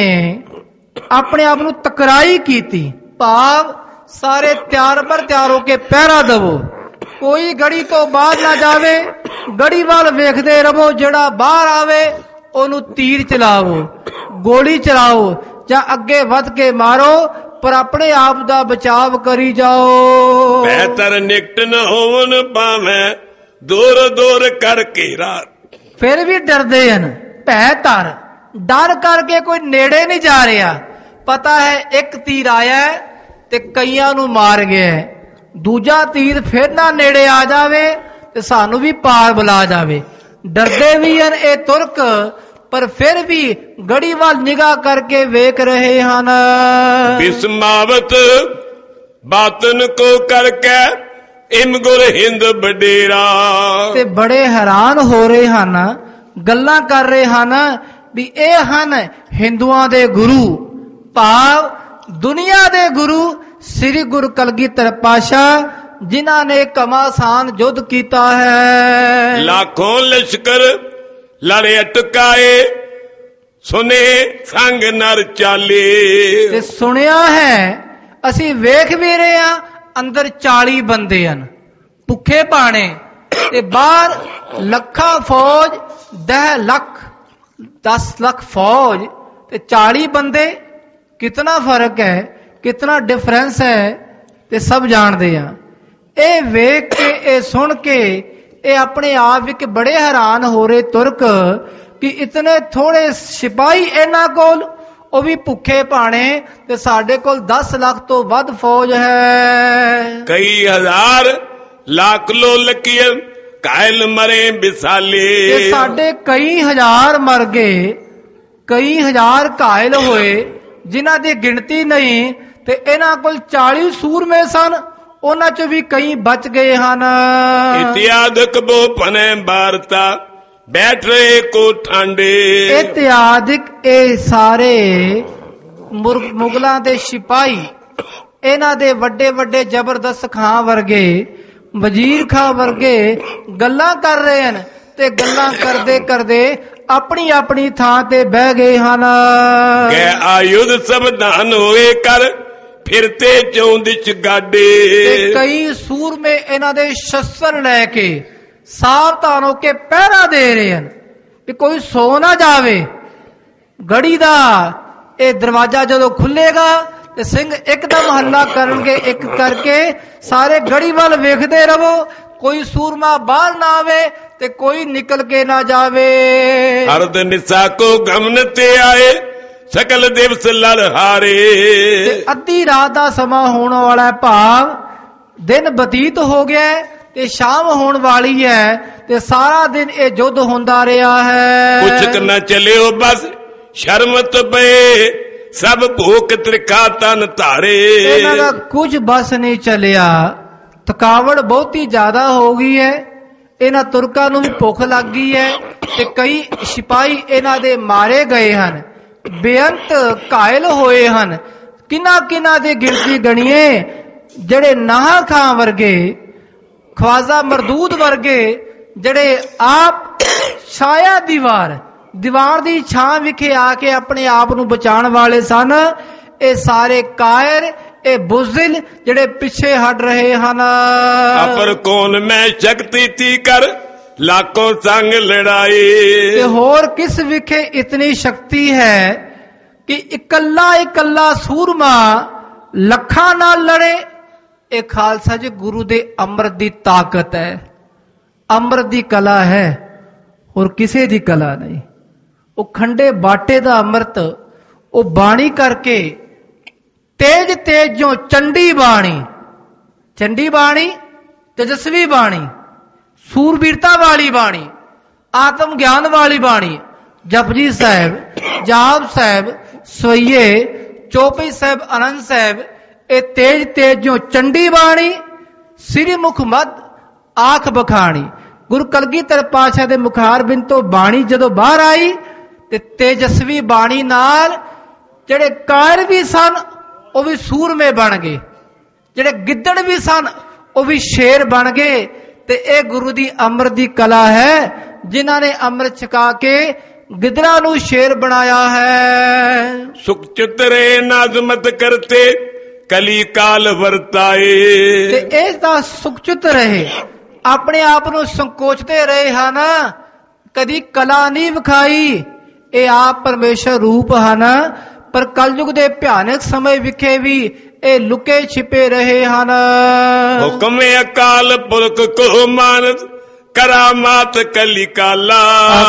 ਆਪਣੇ ਆਪ ਨੂੰ ਤਕਰਾਈ ਕੀਤੀ। ਭਾਵ ਸਾਰੇ ਤਿਆਰ ਹੋ ਕੇ ਪਹਿਰਾ ਦੇਵੋ, ਕੋਈ ਗੜੀ ਤੋਂ ਬਾਹਰ ਨਾ ਜਾਵੇ, ਗੜੀ ਵੱਲ ਵੇਖਦੇ ਰਹੋ। ਜਿਹੜਾ ਬਾਹਰ ਆਵੇ ਉਹਨੂੰ ਤੀਰ ਚਲਾਵੋ, ਗੋਲੀ ਚਲਾਓ, ਜਾਂ ਅੱਗੇ ਵੱਧ ਕੇ ਮਾਰੋ, ਪਰ ਆਪਣੇ ਆਪ ਦਾ ਬਚਾਵ ਕਰੀ ਜਾਓ। ਬਿਹਤਰ ਨਿਕਟ ਨ ਹੋਵਨ ਪਾਵੇਂ, ਦੂਰ ਦੂਰ ਕਰ ਘੇਰਾ। ਫਿਰ ਵੀ ਡਰਦੇ ਹਨ, ਭੈ ਧਰ, ਡਰ ਕਰਕੇ ਕੋਈ ਨੇੜੇ ਨਹੀਂ ਜਾ ਰਿਹਾ। ਪਤਾ ਹੈ ਇੱਕ ਤੀਰ ਆਇਆ ਤੇ ਕਈਆਂ ਨੂੰ ਮਾਰ ਗਿਆ, ਦੂਜਾ ਤੀਰ ਫਿਰ ਨਾ ਨੇੜੇ ਆ ਜਾਵੇ ਤੇ ਸਾਨੂੰ ਵੀ ਪਾਰ ਬੁਲਾ ਜਾਵੇ। ਡਰਦੇ ਵੀ ਹਨ ਇਹ ਤੁਰਕ, ਪਰ ਫਿਰ ਵੀ ਗੜੀ ਵੱਲ ਨਿਗਾਹ ਕਰਕੇ ਵੇਖ ਰਹੇ ਹਨ। ਬਿਸਮਾਵਤ ਬਾਤਨ ਕੋ ਕਰਕੇ, ਇਮ ਗੁਰ ਹਿੰਦ ਬਡੇਰਾ। ਤੇ ਬੜੇ ਹੈਰਾਨ ਹੋ ਰਹੇ ਹਨ, ਗੱਲਾਂ ਕਰ ਰਹੇ ਹਨ ਵੀ ਇਹ ਹਨ ਹਿੰਦੂਆਂ ਦੇ ਗੁਰੂ, ਭਾਵ ਦੁਨੀਆ ਦੇ ਗੁਰੂ ਸ੍ਰੀ ਗੁਰੂ ਕਲਗੀਧਰ ਪਾਤਸ਼ਾਹ ਜਿਨ੍ਹਾਂ ਨੇ ਘਮਾਸਾਨ ਯੁੱਧ ਕੀਤਾ ਹੈ। ਲੱਖੋਂ ਲਸ਼ਕਰ ਲੜੇ ਅਟਕਾਏ ਸੁਨੇ ਸੰਗ ਨਰ ਚਾਲੇ। ਤੇ ਸੁਣਿਆ ਹੈ, ਅਸੀਂ ਵੇਖ ਵੀ ਰਹੇ ਹਾਂ, ਅੰਦਰ 40 ਬੰਦੇ ਹਨ ਭੁੱਖੇ ਪਾਣੇ, ਤੇ ਬਾਹਰ ਲੱਖਾਂ ਫੌਜ, 10 ਲੱਖ 10 ਲੱਖ ਫੌਜ ਤੇ 40 ਬੰਦੇ। ਕਿਤਨਾ ਫਰਕ ਹੈ, ਕਿਤਨਾ ਡਿਫਰੈਂਸ ਹੈ, ਤੇ ਸਭ ਜਾਣਦੇ ਆ। ਇਹ ਵੇਖ ਕੇ, ਇਹ ਸੁਣ ਕੇ, ਇਹ ਆਪਣੇ ਆਪ ਵਿੱਚ ਬੜੇ ਹੈਰਾਨ ਹੋ ਰਹੇ ਤੁਰਕ ਕਿ ਇਤਨੇ ਥੋੜੇ ਸਿਪਾਹੀ ਇਹਨਾਂ ਕੋਲ, ਉਹ ਵੀ ਭੁੱਖੇ ਭਾਣੇ, ਤੇ ਸਾਡੇ ਕੋਲ 10 ਲੱਖ ਤੋਂ ਵੱਧ ਫੌਜ ਹੈ। ਕਈ ਹਜ਼ਾਰ ਲੱਖ ਲੋ ਲਕੀਰ ਕਾਇਲ ਮਰੇ ਵਿਸਾਲੇ। ਤੇ ਸਾਡੇ ਕਈ ਹਜ਼ਾਰ ਮਰ ਗਏ, ਕਈ ਹਜ਼ਾਰ ਘਾਇਲ ਹੋਏ, ਜਿਨ੍ਹਾਂ ਦੀ ਗਿਣਤੀ ਨਹੀਂ। ਤੇ ਇਹਨਾਂ ਕੋਲ 40 ਸੂਰਮੇ ਸਨ, ਉਹਨਾਂ ਚੋਂ ਵੀ ਕਈ ਬਚ ਗਏ ਹਨ। ਇਤਿਆਦਿਕ ਬੋ ਪਨੇ ਬਾਰਤਾ ਬੈਠ ਰਹੇ ਕੋ ਠਾਂਡੇ। ਇਤਿਆਦਿਕ ਇਹ ਸਾਰੇ ਮੁਗਲਾਂ ਦੇ ਸਿਪਾਹੀ, ਇਹਨਾਂ ਦੇ ਵੱਡੇ ਵੱਡੇ ਜ਼ਬਰਦਸਤ ਖਾਂ ਵਰਗੇ, ਵਜ਼ੀਰ ਖਾਂ ਵਰਗੇ ਗੱਲਾਂ ਕਰ ਰਹੇ ਹਨ, ਤੇ ਗੱਲਾਂ ਕਰਦੇ ਕਰਦੇ ਆਪਣੀ ਆਪਣੀ ਥਾਂ ਤੇ ਬਹਿ ਗਏ ਹਨ। ਕਿ ਆਯੁਧ ਸਬਦਾਨ ਹੋਏ ਕਰ ਫਿਰਤੇ ਚੌਂਦਿਚ ਗਾਡੇ। ਤੇ ਕਈ ਸੂਰਮੇ ਇਹਨਾਂ ਦੇ ਸ਼ਸਤਰ ਲੈ ਕੇ ਸਾਵਧਾਨ ਹੋ ਕੇ ਪਹਿਰਾ ਦੇ ਰਹੇ ਹਨ ਕਿ ਕੋਈ ਸੋ ਨਾ ਜਾਵੇ। ਗੜੀ ਦਾ ਇਹ ਦਰਵਾਜ਼ਾ ਜਦੋਂ ਖੁੱਲੇਗਾ ਤੇ ਸਿੰਘ ਇੱਕਦਮ ਹੱਲਾ ਕਰਨਗੇ, ਇੱਕ ਕਰਕੇ ਸਾਰੇ ਗੜੀ ਵੱਲ ਵੇਖਦੇ ਰਹੋ, ਕੋਈ ਸੂਰਮਾ ਬਾਹਰ ਨਾ ਆਵੇ ਤੇ ਕੋਈ ਨਿਕਲ ਕੇ ਨਾ ਜਾਵੇ। ਅਰਦ ਨਿਸਾ ਕੋ ਗਮਨ ਤੇ ਆਏ ਸਕਲ ਦਿਵਸ ਲੜ ਹਾਰੇ। ਤੇ ਅੱਧੀ ਰਾਤ ਦਾ ਸਮਾਂ ਹੋਣ ਵਾਲਾ, ਭਾਵ ਦਿਨ ਬਤੀਤ ਹੋ ਗਿਆ ਤੇ ਸ਼ਾਮ ਹੋਣ ਵਾਲੀ ਹੈ, ਤੇ ਸਾਰਾ ਦਿਨ ਇਹ ਯੁੱਧ ਹੁੰਦਾ ਰਿਹਾ ਹੈ। ਕੁਛ ਨਾ ਚਲਿਓ ਬਸ ਸ਼ਰਮਤ ਪਏ ਸਭ ਭੂਖ ਤ੍ਰਿਖਾ ਤਨ ਧਾਰੇ। ਇਹਨਾਂ ਦਾ ਕੁਝ ਬਸ ਨਹੀਂ ਚੱਲਿਆ, ਥਕਾਵਟ ਬਹੁਤੀ ਜ਼ਿਆਦਾ ਹੋ ਗਈ ਹੈ। ਇਹਨਾਂ ਤੁਰਕਾਂ ਨੂੰ ਵੀ ਭੁੱਖ ਲੱਗ ਗਈ ਹੈ, ਤੇ ਕਈ ਸਿਪਾਹੀ ਇਹਨਾਂ ਦੇ ਮਾਰੇ ਗਏ ਹਨ, ਬੇਅੰਤ ਘਾਇਲ ਹੋਏ ਹਨ। ਕਿੰਨਾ ਕਿੰਨਾ ਦੀ ਗਿਣਤੀ ਗਣੀਏ, ਜਿਹੜੇ ਨਾਹਾ ਖਾਂ ਵਰਗੇ, ਖਵਾਜਾ ਮਰਦੂਦ ਵਰਗੇ, ਜਿਹੜੇ ਆਪ ਛਾਇਆ ਦੀਵਾਰ ਦੀ ਛਾਂ ਵਿਖੇ ਆ ਕੇ ਆਪਣੇ ਆਪ ਨੂੰ ਬਚਾਉਣ ਵਾਲੇ ਸਨ, ਇਹ ਸਾਰੇ ਕਾਇਰ, ਇਹ ਬੁਜ਼ਿਲ ਜਿਹੜੇ ਪਿੱਛੇ ਹਟ ਰਹੇ ਹਨ। ਅਪਰ ਕੌਣ ਮੈਂ ਸ਼ਕਤੀ ਤੀ ਕਰ ਲਾਖੋਂ ਸੰਗ ਲੜਾਈ। ਤੇ ਹੋਰ ਕਿਸ ਵਿਖੇ ਇਤਨੀ ਸ਼ਕਤੀ ਹੈ ਕਿ ਇਕੱਲਾ ਇਕੱਲਾ ਸੂਰਮਾ ਲੱਖਾਂ ਨਾਲ ਲੜੇ। ਇਹ ਖਾਲਸਾ ਜੀ ਗੁਰੂ ਦੇ ਅੰਮ੍ਰਿਤ ਦੀ ਤਾਕਤ ਹੈ, ਅੰਮ੍ਰਿਤ ਦੀ ਕਲਾ ਹੈ, ਹੋਰ ਕਿਸੇ ਦੀ ਕਲਾ ਨਹੀਂ। ਉਹ ਖੰਡੇ ਬਾਟੇ ਦਾ ਅੰਮ੍ਰਿਤ, ਉਹ ਬਾਣੀ ਕਰਕੇ ਤੇਜ ਤੇਜੋਂ ਚੰਡੀ ਬਾਣੀ, ਚੰਡੀ ਬਾਣੀ, ਤੇਜਸਵੀ ਬਾਣੀ, ਸੂਰਬੀਰਤਾ ਵਾਲੀ ਬਾਣੀ, ਆਤਮ ਗਿਆਨ ਵਾਲੀ ਬਾਣੀ, ਜਪਜੀ ਸਾਹਿਬ, ਜਾਪ ਸਾਹਿਬ, ਸਵਈਏ, ਚੌਪਈ ਸਾਹਿਬ, ਆਨੰਦ ਸਾਹਿਬ, ਇਹ ਤੇਜ ਤੇਜੋਂ ਚੰਡੀ ਬਾਣੀ, ਸ੍ਰੀ ਮੁਖ ਮਦ ਆਖ ਬਖਾਣੀ। ਗੁਰੂ ਕਲਗੀਧਰ ਪਾਤਸ਼ਾਹ ਦੇ ਮੁਖਾਰ ਬਿੰਦ ਤੋਂ ਬਾਣੀ ਜਦੋਂ ਬਾਹਰ ਆਈ, ਤੇ ਤੇਜਸਵੀ ਬਾਣੀ ਨਾਲ ਜਿਹੜੇ ਕਾਇਰ ਵੀ ਸਨ ਉਹ ਵੀ ਸੂਰਮੇ ਬਣ ਗਏ, ਜਿਹੜੇ ਗਿੱਦੜ ਵੀ ਸਨ ਉਹ ਵੀ ਸ਼ੇਰ ਬਣ ਗਏ। ਤੇ ਇਹ ਗੁਰੂ ਦੀ ਅੰਮ੍ਰਿਤ ਦੀ ਕਲਾ ਹੈ, ਜਿਨ੍ਹਾਂ ਨੇ ਅੰਮ੍ਰਿਤ ਛਕਾ ਕੇ ਗਿੱਦੜਾਂ ਨੂੰ ਸ਼ੇਰ ਬਣਾਇਆ ਹੈ। ਸੁਖ ਚਿਤਰੇ ਨਾਜ਼ਮਤ ਕਰਤੇ ਕਲੀ ਕਾਲ ਵਰਤਾਏ। ਤੇ ਇਹ ਤਾਂ ਸੁਖਚਿਤ ਰਹੇ, ਆਪਣੇ ਆਪ ਨੂੰ ਸੰਕੋਚਦੇ ਰਹੇ ਹਨ, ਕਦੀ ਕਲਾ ਨਹੀਂ ਵਿਖਾਈ। ਇਹ ਆਪ ਪਰਮੇਸ਼ਰ ਰੂਪ ਹਨ, ਪਰ ਕਲਯੁਗ ਦੇ ਭਿਆਨਕ ਸਮੇਂ ਵਿਖੇ ਵੀ ਇਹ ਲੁਕੇ ਛਿਪੇ ਰਹੇ ਹਨ। ਹੁਕਮ ਅਕਾਲ ਪੁਰਖ ਕੋ ਮਾਨਤ ਕਰਾਮਾਤ ਕਲੀ ਕਾਲਾ।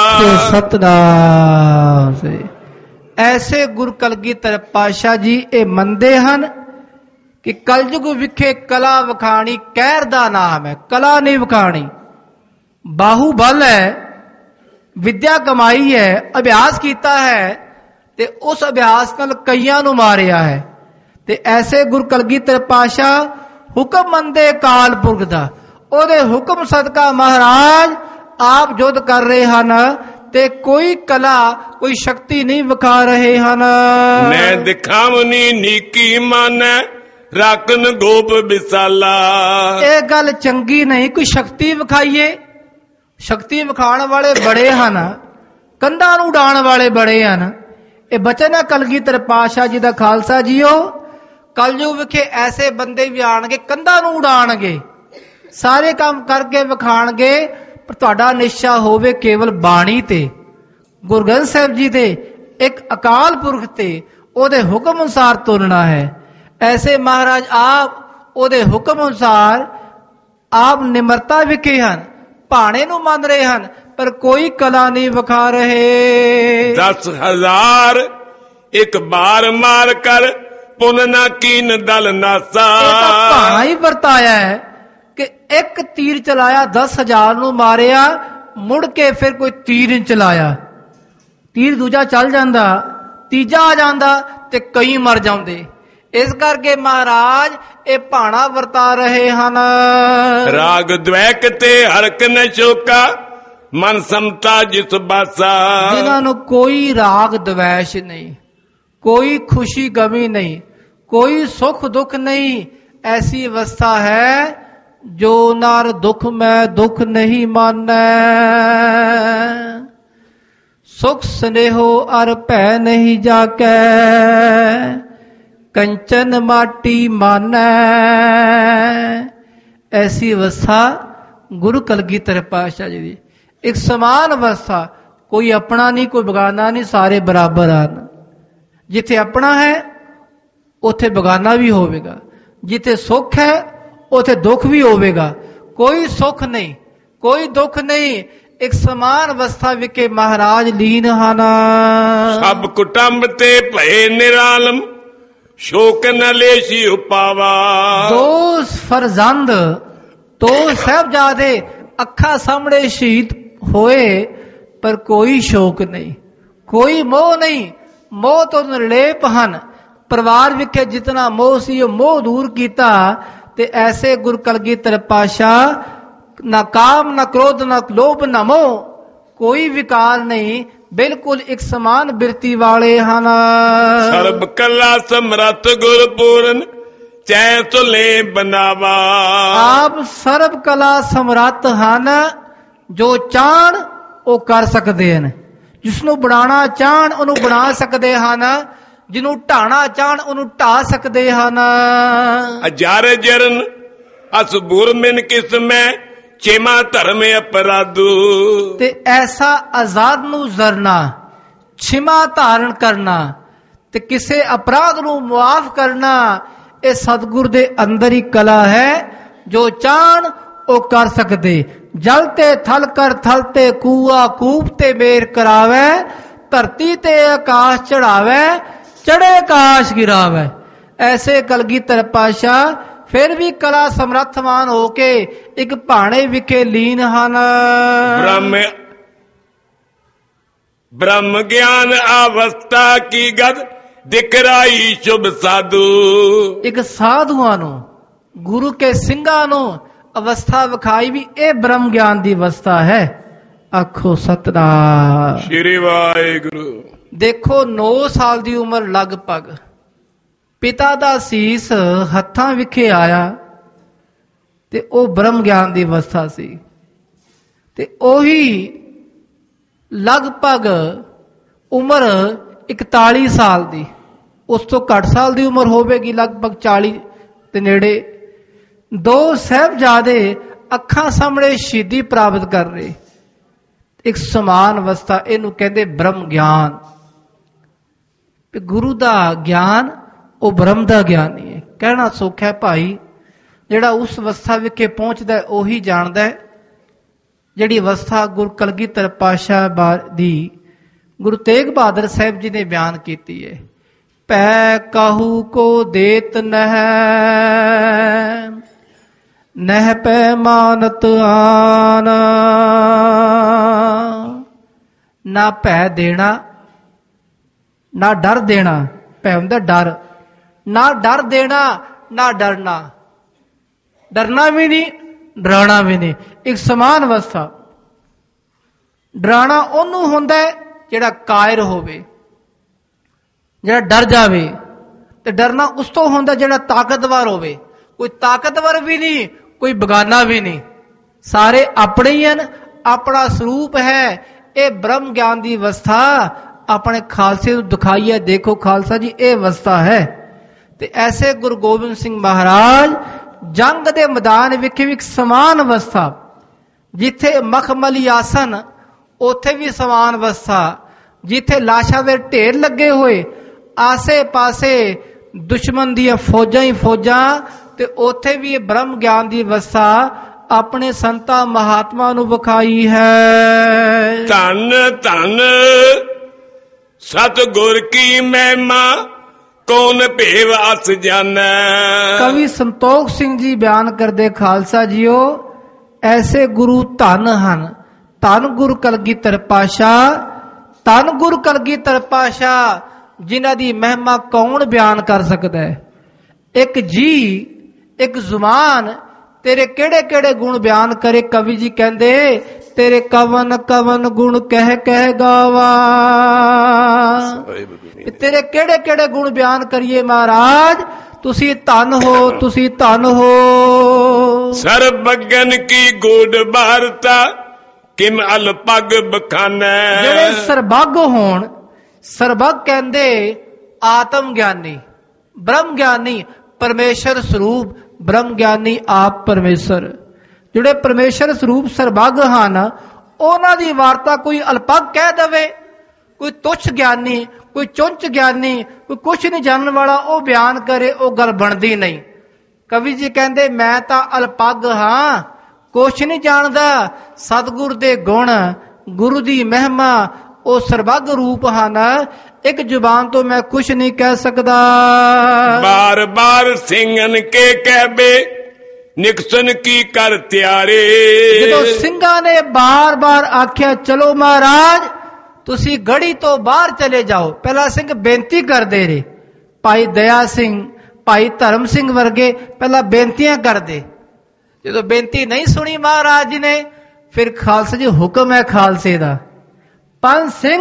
ਸਤਨਾਮ ਸੇ ਐਸੇ ਗੁਰੂ ਕਲਗੀਧਰ ਪਾਤਸ਼ਾਹ ਜੀ ਇਹ ਮੰਨਦੇ ਹਨ ਕਿ ਕਲਯੁਗ ਵਿਖੇ ਕਲਾ ਵਿਖਾਣੀ ਕਹਿਰ ਦਾ ਨਾਮ ਹੈ, ਕਲਾ ਨਹੀਂ ਵਿਖਾਣੀ। ਬਾਹੂਬਲ ਹੈ, ਵਿਦਿਆ ਕਮਾਈ ਹੈ, ਅਭਿਆਸ ਕੀਤਾ ਹੈ, ਤੇ ਉਸ ਅਭਿਆਸ ਨਾਲ ਕਈਆਂ ਨੂੰ ਮਾਰਿਆ ਹੈ। ਤੇ ਐਸੇ ਗੁਰੂ ਕਲਗੀਧਰ ਪਾਤਸ਼ਾਹ ਹੁਕਮ ਮੰਨਦੇ ਕਾਲ ਪੁਰਖ ਦਾ, ਉਹਦੇ ਹੁਕਮ ਸਦਕਾ ਮਹਾਰਾਜ ਆਪ ਯੁੱਧ ਕਰ ਰਹੇ ਹਨ, ਤੇ ਕੋਈ ਕਲਾ ਕੋਈ ਸ਼ਕਤੀ ਨਹੀਂ ਵਿਖਾ ਰਹੇ ਹਨ। ਮੈਂ ਦਿਖਾਵਨੀ ਨੀਕੀ ਮਾਨੈ ਰਾਖਨ ਗੋਪ ਵਿਸਾਲਾ। ਇਹ ਗੱਲ ਚੰਗੀ ਨਹੀਂ ਕੋਈ ਸ਼ਕਤੀ ਵਿਖਾਈਏ। ਸ਼ਕਤੀ ਵਿਖਾਉਣ ਵਾਲੇ ਬੜੇ ਹਨ, ਕੰਧਾਂ ਨੂੰ ਉਡਾਉਣ ਵਾਲੇ ਬੜੇ ਹਨ। ਇਹ ਬਚਨ ਹੈ ਕਲਗੀਧਰ ਪਾਤਸ਼ਾਹ ਜੀ ਦਾ। ਖਾਲਸਾ ਜੀਓ, ਕਲਯੁਗ ਵਿਖੇ ਐਸੇ ਬੰਦੇ ਵੀ ਆਣਗੇ, ਕੰਧਾਂ ਨੂੰ ਉਡਾਣਗੇ, ਸਾਰੇ ਕੰਮ ਕਰਕੇ ਵਿਖਾਣਗੇ, ਪਰ ਤੁਹਾਡਾ ਨਿਸ਼ਚਾ ਹੋਵੇ ਕੇਵਲ ਬਾਣੀ ਤੇ, ਗੁਰੂ ਗ੍ਰੰਥ ਸਾਹਿਬ ਜੀ ਦੇ ਇੱਕ ਅਕਾਲ ਪੁਰਖ ਤੇ, ਉਹਦੇ ਹੁਕਮ ਅਨੁਸਾਰ ਤੁਰਨਾ ਹੈ। ਐਸੇ ਮਹਾਰਾਜ ਆਪ ਉਹਦੇ ਹੁਕਮ ਅਨੁਸਾਰ ਆਪ ਨਿਮਰਤਾ ਵਿਖੇ ਹਨ, ਭਾਣੇ ਨੂੰ ਮੰਨ ਰਹੇ ਹਨ, ਪਰ ਕੋਈ ਕਲਾ ਨਹੀਂ ਵਿਖਾ ਰਹੇ। 10,000 ਇੱਕ ਬਾਰ ਮਾਰ ਕਰ ਪੁਨ ਨਾ ਕੀਨ ਦਲ ਨਾਸਾ। ਇਹ ਤਾਂ ਭਾਣਾ ਹੀ ਵਰਤਾਇਆ ਹੈ ਕਿ ਇੱਕ ਤੀਰ ਚਲਾਇਆ 10,000 ਨੂੰ ਮਾਰਿਆ, ਮੁੜ ਕੇ ਫਿਰ ਕੋਈ ਤੀਰ ਨਹੀਂ ਚਲਾਇਆ। ਤੀਰ ਦੂਜਾ ਚੱਲ ਜਾਂਦਾ, ਤੀਜਾ ਆ ਜਾਂਦਾ ਤੇ ਕਈ ਮਰ ਜਾਂਦੇ। ਇਸ ਕਰਕੇ ਮਹਾਰਾਜ ਇਹ ਭਾਣਾ ਵਰਤਾ ਰਹੇ ਹਨ। ਰਾਗ ਦ્વੈਕ ਤੇ ਹਰਕ ਨ ਸ਼ੋਕਾ ਮਨ ਸਮਤਾ ਜਿਸ ਬਾਸਾ। ਜਿਨ੍ਹਾਂ ਨੂੰ ਕੋਈ ਰਾਗ ਦਵੈਸ਼ ਨਹੀਂ, ਕੋਈ ਖੁਸ਼ੀ ਗਮੀ ਨਹੀਂ, ਕੋਈ ਸੁਖ ਦੁੱਖ ਨਹੀਂ, ਐਸੀ ਅਵਸਥਾ ਹੈ ਜੋ ਨਰ ਦੁਖ ਮੈਂ ਦੁਖ ਨਹੀਂ ਮਾਨੈ। ਸੁਖ ਸਨੇਹੋ ਅਰ ਭੈ ਨਹੀਂ ਜਾਕੈ, ਕੰਚਨ ਮਾਟੀ ਮਾਨੈ। ਐਸੀ ਅਵਸਥਾ ਗੁਰੂ ਕਲਗੀਧਰ ਪਾਤਸ਼ਾਹ ਜੀ ਦੀ ਇੱਕ ਸਮਾਨ ਅਵਸਥਾ, ਕੋਈ ਆਪਣਾ ਨਹੀਂ ਕੋਈ ਬਗਾਨਾ ਨਹੀਂ, ਸਾਰੇ ਬਰਾਬਰ ਹਨ। ਜਿੱਥੇ ਆਪਣਾ ਹੈ ਉੱਥੇ ਬਗਾਨਾ ਵੀ ਹੋਵੇਗਾ, ਜਿੱਥੇ ਸੁੱਖ ਹੈ ਉੱਥੇ ਦੁੱਖ ਵੀ ਹੋਵੇਗਾ। ਕੋਈ ਸੁੱਖ ਨਹੀਂ, ਕੋਈ ਦੁੱਖ ਨਹੀਂ, ਇੱਕ ਸਮਾਨ ਅਵਸਥਾ ਵਿਖੇ ਮਹਾਰਾਜ ਲੀਨ ਹਨ। ਸਭ ਕੁਟੰਬ ਤੇ ਭਏ ਨਿਰਾਲਮ ਸ਼ੋਕ ਨ ਲੇਸ਼ੀ ਉਪਾਵਾ। ਦੋ ਫਰਜ਼ੰਦ, ਦੋ ਸਾਹਿਬਜ਼ਾਦੇ ਅੱਖਾਂ ਸਾਹਮਣੇ ਸ਼ਹੀਦ ਹੋਏ, ਪਰ ਕੋਈ ਸ਼ੋਕ ਨਹੀਂ, ਕੋਈ ਮੋਹ ਨਹੀਂ, ਮੋਹ ਤੋਂ ਨਿਰਲੇਪ ਹਨ। ਪਰਿਵਾਰ ਵਿਖੇ ਜਿਤਨਾ ਮੋਹ ਸੀ ਉਹ ਮੋਹ ਦੂਰ ਕੀਤਾ। ਤੇ ਐਸੇ ਗੁਰੂ ਕਲਗੀਧਰ ਪਾਤਸ਼ਾਹ ਨਾ ਕਾਮ ਨਾ ਕ੍ਰੋਧ ਨਾ ਲੋਭ ਨਾ ਮੋਹ, ਕੋਈ ਵਿਕਾਰ ਨਹੀਂ, ਬਿਲਕੁਲ ਇੱਕ ਸਮਾਨ ਬਿਰਤੀ ਵਾਲੇ ਹਨ। ਸਰਬ ਕਲਾ ਸਮਰੱਥ ਗੁਰ ਪੂਰਨ ਚੈ ਤੁਲੇ ਬਨਾਵਾ। ਆਪ ਸਰਬ ਕਲਾ ਸਮਰੱਥ ਹਨ, ਜੋ ਚਾਹਣ ਉਹ ਕਰ ਸਕਦੇ ਹਨ। ਜਿਸਨੂੰ ਬਣਾਉਣਾ ਚਾਹਣ ਉਹਨੂੰ ਬਣਾ ਸਕਦੇ ਹਨ, ਜਿਹਨੂੰ ਢਾਣਾ ਚਾਹਣ ਉਹਨੂੰ ਢਾ ਸਕਦੇ ਹਨ। ਅਜਰ ਜਰਨ ਅਸਬੁਰ ਮਿਨ ਕਿਸਮੈ ਚੇਮਾ ਧਰਮ ਅਪਰਾਧੂ। ਤੇ ਐਸਾ ਆਜ਼ਾਦ ਨੂੰ ਜ਼ਰਨਾ, ਛਿਮਾ ਧਾਰਨ ਕਰਨਾ ਤੇ ਕਿਸੇ ਅਪਰਾਧ ਨੂੰ ਮੁਆਫ ਕਰਨਾ, ਇਹ ਸਤਿਗੁਰ ਦੇ ਅੰਦਰ ਹੀ ਕਲਾ ਹੈ। ਜੋ ਚਾਹਣ ਉਹ ਕਰ ਸਕਦੇ। ਜਲ ਤੇ ਥਲ ਕਰ ਥਲ ਤੇ ਕੂਆ ਕੂਪ ਤੇ ਮੇਰ ਕਰਾਵੇ, ਧਰਤੀ ਤੇ ਆਕਾਸ਼ ਚੜਾਵੇ, ਚੜੇ ਆਕਾਸ਼ ਗਿਰਾਵੇ। ਐਸੇ ਕਲਗੀਧਰ ਪਾਤਸ਼ਾਹ ਫਿਰ ਵੀ ਕਲਾ ਸਮਰੱਥਵਾਨ ਹੋ ਕੇ ਇੱਕ ਭਾਣੇ ਵਿਖੇ ਲੀਨ ਹਨ। ਬ੍ਰਹਮ ਗਿਆਨ ਅਵਸਥਾ ਕੀ ਗਦ ਦਿਖਰਾਈ ਸ਼ੁਭ ਸਾਧੂ। ਇੱਕ ਸਾਧੂਆਂ ਨੂੰ, ਗੁਰੂ ਕੇ ਸਿੰਘਾਂ ਨੂੰ ਅਵਸਥਾ ਵਿਖਾਈ ਵੀ ਇਹ ਬ੍ਰਹਮ ਗਿਆਨ ਦੀ ਅਵਸਥਾ ਹੈ। ਆਖੋ ਸਤਿਨਾਮ ਸ਼੍ਰੀ ਵਾਹਿਗੁਰੂ। ਦੇਖੋ 9 ਸਾਲ ਦੀ ਉਮਰ ਲਗਭਗ ਪਿਤਾ ਦਾ ਸੀਸ ਹੱਥਾਂ ਵਿਖੇ ਆਇਆ ਤੇ ਉਹ ਬ੍ਰਹਮ ਗਿਆਨ ਦੀ ਅਵਸਥਾ ਸੀ। ਤੇ ਉਹੀ ਲਗਭਗ ਉਮਰ 41 ਸਾਲ ਦੀ, ਉਸ ਤੋਂ ਘੱਟ ਸਾਲ ਦੀ ਉਮਰ ਹੋਵੇਗੀ, ਲਗਭਗ 40 ਦੇ ਨੇੜੇ। 2 ਸਾਹਿਬਜ਼ਾਦੇ ਅੱਖਾਂ ਸਾਹਮਣੇ ਸ਼ਹੀਦੀ ਪ੍ਰਾਪਤ ਕਰ ਰਹੇ। ਇੱਕ ਸਮਾਨ ਅਵਸਥਾ, ਇਹਨੂੰ ਕਹਿੰਦੇ ਬ੍ਰਹਮ ਗਿਆਨ। ਗੁਰੂ ਦਾ ਗਿਆਨ ਉਹ ਬ੍ਰਹਮ ਦਾ ਗਿਆਨ ਹੀ ਹੈ। ਕਹਿਣਾ ਸੌਖਾ ਹੈ ਭਾਈ, ਜਿਹੜਾ ਉਸ ਅਵਸਥਾ ਵਿਖੇ ਪਹੁੰਚਦਾ ਉਹੀ ਜਾਣਦਾ ਹੈ। ਜਿਹੜੀ ਅਵਸਥਾ ਗੁਰੂ ਕਲਗੀਧਰ ਪਾਤਸ਼ਾਹ ਦੀ ਗੁਰੂ ਤੇਗ ਬਹਾਦਰ ਸਾਹਿਬ ਜੀ ਨੇ ਬਿਆਨ ਕੀਤੀ ਹੈ। ਪੈ ਕਾਹੂ ਕੋ ਦੇਤ ਨਹਿ, ਨਹਿ ਪੈ ਮਾਨਤ ਆਨ। ਨਾ ਭੈ ਦੇਣਾ, ਨਾ ਡਰ ਦੇਣਾ। ਭੈ ਹੁੰਦਾ ਡਰ, ਨਾ ਡਰ ਦੇਣਾ ਨਾ ਡਰਨਾ। ਡਰਨਾ ਵੀ ਨਹੀਂ, ਡਰਾਉਣਾ ਵੀ ਨਹੀਂ, ਇੱਕ ਸਮਾਨ ਅਵਸਥਾ। ਡਰਾਣਾ ਉਹਨੂੰ ਹੁੰਦਾ ਹੈ ਜਿਹੜਾ ਕਾਇਰ ਹੋਵੇ, ਜਿਹੜਾ ਡਰ ਜਾਵੇ, ਤੇ ਡਰਨਾ ਉਸ ਤੋਂ ਹੁੰਦਾ ਜਿਹੜਾ ਤਾਕਤਵਰ ਹੋਵੇ। ਕੋਈ ਤਾਕਤਵਰ ਵੀ ਨਹੀਂ, ਕੋਈ ਬਗਾਨਾ ਵੀ ਨਹੀਂ, ਸਾਰੇ ਆਪਣੇ ਹੀ ਹਨ, ਆਪਣਾ ਸਰੂਪ ਹੈ। ਇਹ ਬ੍ਰਹਮ ਗਿਆਨ ਦੀ ਅਵਸਥਾ ਆਪਣੇ ਖਾਲਸੇ ਨੂੰ ਦਿਖਾਈ ਹੈ। ਦੇਖੋ ਖਾਲਸਾ ਜੀ, ਇਹ ਅਵਸਥਾ ਹੈ। ਤੇ ਐਸੇ ਗੁਰੂ ਗੋਬਿੰਦ ਸਿੰਘ ਮਹਾਰਾਜ ਜੰਗ ਦੇ ਮੈਦਾਨ ਵਿਖੇ ਵੀ ਇੱਕ ਸਮਾਨ ਅਵਸਥਾ, ਜਿੱਥੇ ਮਖਮਲੀ ਆਸਨ ਉੱਥੇ ਵੀ ਸਮਾਨ ਅਵਸਥਾ, ਜਿੱਥੇ ਲਾਸ਼ਾਂ ਦੇ ਢੇਰ ਲੱਗੇ ਹੋਏ, ਆਸੇ ਪਾਸੇ ਦੁਸ਼ਮਣ ਦੀਆਂ ਫੌਜਾਂ ਹੀ ਫੌਜਾਂ, ਤੇ ਉੱਥੇ ਵੀ ਇਹ ਬ੍ਰਹਮ ਗਿਆਨ ਦੀ ਅਵਸਥਾ ਆਪਣੇ ਸੰਤਾਂ ਮਹਾਤਮਾ ਨੂੰ ਵਿਖਾਈ ਹੈ। ਧੰਨ ਧੰਨ ਸਤਿਗੁਰ ਕੀ ਮਹਿਮਾ ਕੌਣ ਭੇਵ ਅਸ ਜਾਣੈ। ਕਵੀ ਸੰਤੋਖ ਸਿੰਘ ਜੀ ਬਿਆਨ ਕਰਦੇ, ਖਾਲਸਾ ਜੀਓ, ਐਸੇ ਗੁਰੂ ਧਨ ਹਨ, ਧੰਨ ਗੁਰੂ ਕਲਗੀਧਰ ਪਾਤਸ਼ਾਹ, ਧੰਨ ਗੁਰੂ ਕਲਗੀਧਰ ਪਾਤਸ਼ਾਹ, ਜਿਨ੍ਹਾਂ ਦੀ ਮਹਿਮਾ ਕੌਣ ਬਿਆਨ ਕਰ ਸਕਦਾ ਹੈ। ਇੱਕ ਜੀ, ਇੱਕ ਜ਼ੁਬਾਨ, ਤੇਰੇ ਕਿਹੜੇ ਕਿਹੜੇ ਗੁਣ ਬਿਆਨ ਕਰੇ। ਕਵੀ ਜੀ ਕਹਿੰਦੇ, ਤੇਰੇ ਕਵਨ ਕਵਨ ਗੁਣ ਕਹਿ ਕਹਿ ਗਾਵਾ। ਤੇਰੇ ਕਿਹੜੇ ਕਿਹੜੇ ਗੁਣ ਬਿਆਨ ਕਰੀਏ ਮਹਾਰਾਜ, ਤੁਸੀਂ ਧਨ ਹੋ, ਤੁਸੀਂ ਧਨ ਹੋ। ਸਰਬਗਨ ਕੀ ਗੋਡ ਬਾਰਤਾ ਕਿਮ ਅਲਪਗ ਬਖਾਨੈ। ਜਿਹੜੇ ਸਰਬੱਗ ਹੋਣ, ਸਰਬੱਗ ਕਹਿੰਦੇ ਆਤਮ ਗਿਆਨੀ, ਬ੍ਰਹਮ ਗਿਆਨੀ, ਪਰਮੇਸ਼ਰ ਸਰੂਪ ਬ੍ਰਹਮ ਗਿਆਨੀ ਆਪ ਪਰਮੇਸ਼ਰ। ਜਿਹੜੇ ਪਰਮੇਸ਼ਰ ਸਰੂਪ ਸਰਬੱਗ ਹਨ, ਉਹਨਾਂ ਦੀ ਵਾਰਤਾ ਕੋਈ ਅਲਪਗ ਕਹਿ ਦਵੇ, ਕੋਈ ਤੁੱਛ ਗਿਆਨੀ, ਕੋਈ ਚੁੰਚ ਗਿਆਨੀ, ਕੋਈ ਕੁਛ ਨਹੀਂ ਜਾਣਨ ਵਾਲਾ ਉਹ ਬਿਆਨ ਕਰੇ, ਉਹ ਗੱਲ ਬਣਦੀ ਨਹੀਂ। ਕਵੀ ਜੀ ਕਹਿੰਦੇ, ਮੈਂ ਤਾਂ ਅਲਪਗ ਹਾਂ, ਕੁਛ ਨਹੀਂ ਜਾਣਦਾ। ਸਤਿਗੁਰ ਦੇ ਗੁਣ, ਗੁਰੂ ਦੀ ਮਹਿਮਾ, ਉਹ ਸਰਬੱਗ ਰੂਪ ਹਨ। ਇੱਕ ਜ਼ੁਬਾਨ ਤੋਂ ਮੈਂ ਕੁਛ ਨਹੀਂ ਕਹਿ ਸਕਦਾ। ਬਾਰ ਬਾਰ ਸਿੰਘਨ ਕੇ ਕਹਿਬੇ ਨਿਕਸਨ ਕੀ ਕਰ ਤਿਆਰੇ। ਜਦੋਂ ਸਿੰਘਾਂ ਨੇ ਬਾਰ-ਬਾਰ ਆਖਿਆ, ਚਲੋ ਮਹਾਰਾਜ ਤੁਸੀਂ ਗੜੀ ਤੋਂ ਬਾਹਰ ਚਲੇ ਜਾਓ। ਪਹਿਲਾਂ ਸਿੰਘ ਬੇਨਤੀ ਕਰਦੇ ਰਹੇ, ਭਾਈ ਦਇਆ ਸਿੰਘ, ਭਾਈ ਧਰਮ ਸਿੰਘ ਵਰਗੇ ਪਹਿਲਾਂ ਬੇਨਤੀਆਂ ਕਰਦੇ। ਜਦੋਂ ਬੇਨਤੀ ਨਹੀਂ ਸੁਣੀ ਮਹਾਰਾਜ ਜੀ ਨੇ, ਫਿਰ ਖਾਲਸਾ ਜੀ ਹੁਕਮ ਹੈ ਖਾਲਸੇ ਦਾ, ਪੰਜ ਸਿੰਘ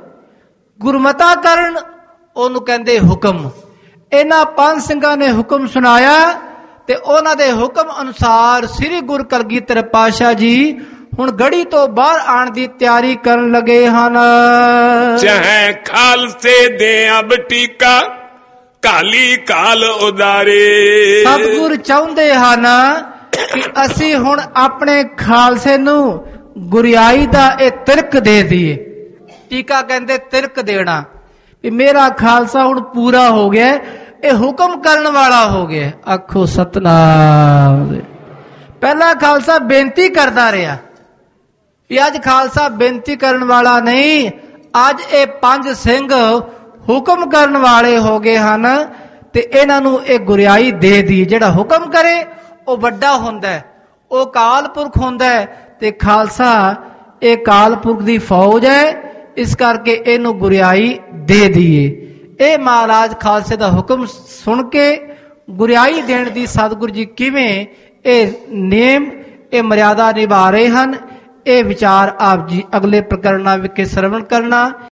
ਗੁਰਮਤਾ ਕਰਨ, ਉਹਨੂੰ ਕਹਿੰਦੇ ਹੁਕਮ। ਇਹਨਾਂ ਪੰਜ ਸਿੰਘਾਂ ਨੇ ਹੁਕਮ ਸੁਣਾਇਆ ਤੇ ਉਹਨਾਂ ਦੇ ਹੁਕਮ ਅਨੁਸਾਰ ਸ੍ਰੀ ਗੁਰੂ ਕਲਗੀਧਰ ਪਾਤਸ਼ਾਹ ਜੀ ਹੁਣ ਗੜੀ ਤੋਂ ਬਾਹਰ ਆਉਣ ਦੀ ਤਿਆਰੀ ਕਰਨ ਲੱਗੇ ਹਨ। ਚਾਹੇ ਖਾਲਸੇ ਦੇ ਅਬ ਟੀਕਾ ਕਾਲੀ ਕਾਲ ਉਦਾਰੇ। ਸਤਿਗੁਰ ਚਾਹੁੰਦੇ ਹਨ ਕਿ ਅਸੀਂ ਹੁਣ ਆਪਣੇ ਖਾਲਸੇ ਨੂੰ ਗੁਰਿਆਈ ਦਾ ਇਹ ਤਿਰਕ ਦੇ ਦਈਏ। ਟੀਕਾ ਕਹਿੰਦੇ ਤਿਰਕ ਦੇਣਾ, ਵੀ ਮੇਰਾ ਖਾਲਸਾ ਹੁਣ ਪੂਰਾ ਹੋ ਗਿਆ, ਇਹ ਹੁਕਮ ਕਰਨ ਵਾਲਾ ਹੋ ਗਿਆ। ਆਖੋ ਸਤਨਾਮ। ਪਹਿਲਾਂ ਖਾਲਸਾ ਬੇਨਤੀ ਕਰਦਾ ਰਿਹਾ, ਵੀ ਅੱਜ ਖਾਲਸਾ ਬੇਨਤੀ ਕਰਨ ਵਾਲਾ ਨਹੀਂ, ਅੱਜ ਇਹ ਪੰਜ ਸਿੰਘ ਹੁਕਮ ਕਰਨ ਵਾਲੇ ਹੋ ਗਏ ਹਨ, ਤੇ ਇਹਨਾਂ ਨੂੰ ਇਹ ਗੁਰਿਆਈ ਦੇ ਦੀ। ਜਿਹੜਾ ਹੁਕਮ ਕਰੇ ਉਹ ਵੱਡਾ ਹੁੰਦਾ, ਉਹ ਕਾਲ ਪੁਰਖ ਹੁੰਦਾ, ਤੇ ਖਾਲਸਾ ਇਹ ਕਾਲ ਪੁਰਖ ਦੀ ਫੌਜ ਹੈ, ਇਸ ਕਰਕੇ ਇਹਨੂੰ ਗੁਰਿਆਈ ਦੇ ਦਈਏ। ਇਹ ਮਹਾਰਾਜ ਖਾਲਸੇ ਦਾ ਹੁਕਮ ਸੁਣ ਕੇ ਗੁਰਿਆਈ ਦੇਣ ਦੀ ਸਤਿਗੁਰੂ ਜੀ ਕਿਵੇਂ ਇਹ ਨੇਮ, ਇਹ ਮਰਿਆਦਾ ਨਿਭਾ ਰਹੇ ਹਨ, ਇਹ ਵਿਚਾਰ ਆਪ ਜੀ ਅਗਲੇ ਪ੍ਰਕਰਨਾਂ ਵਿਖੇ ਸਰਵਣ ਕਰਨਾ।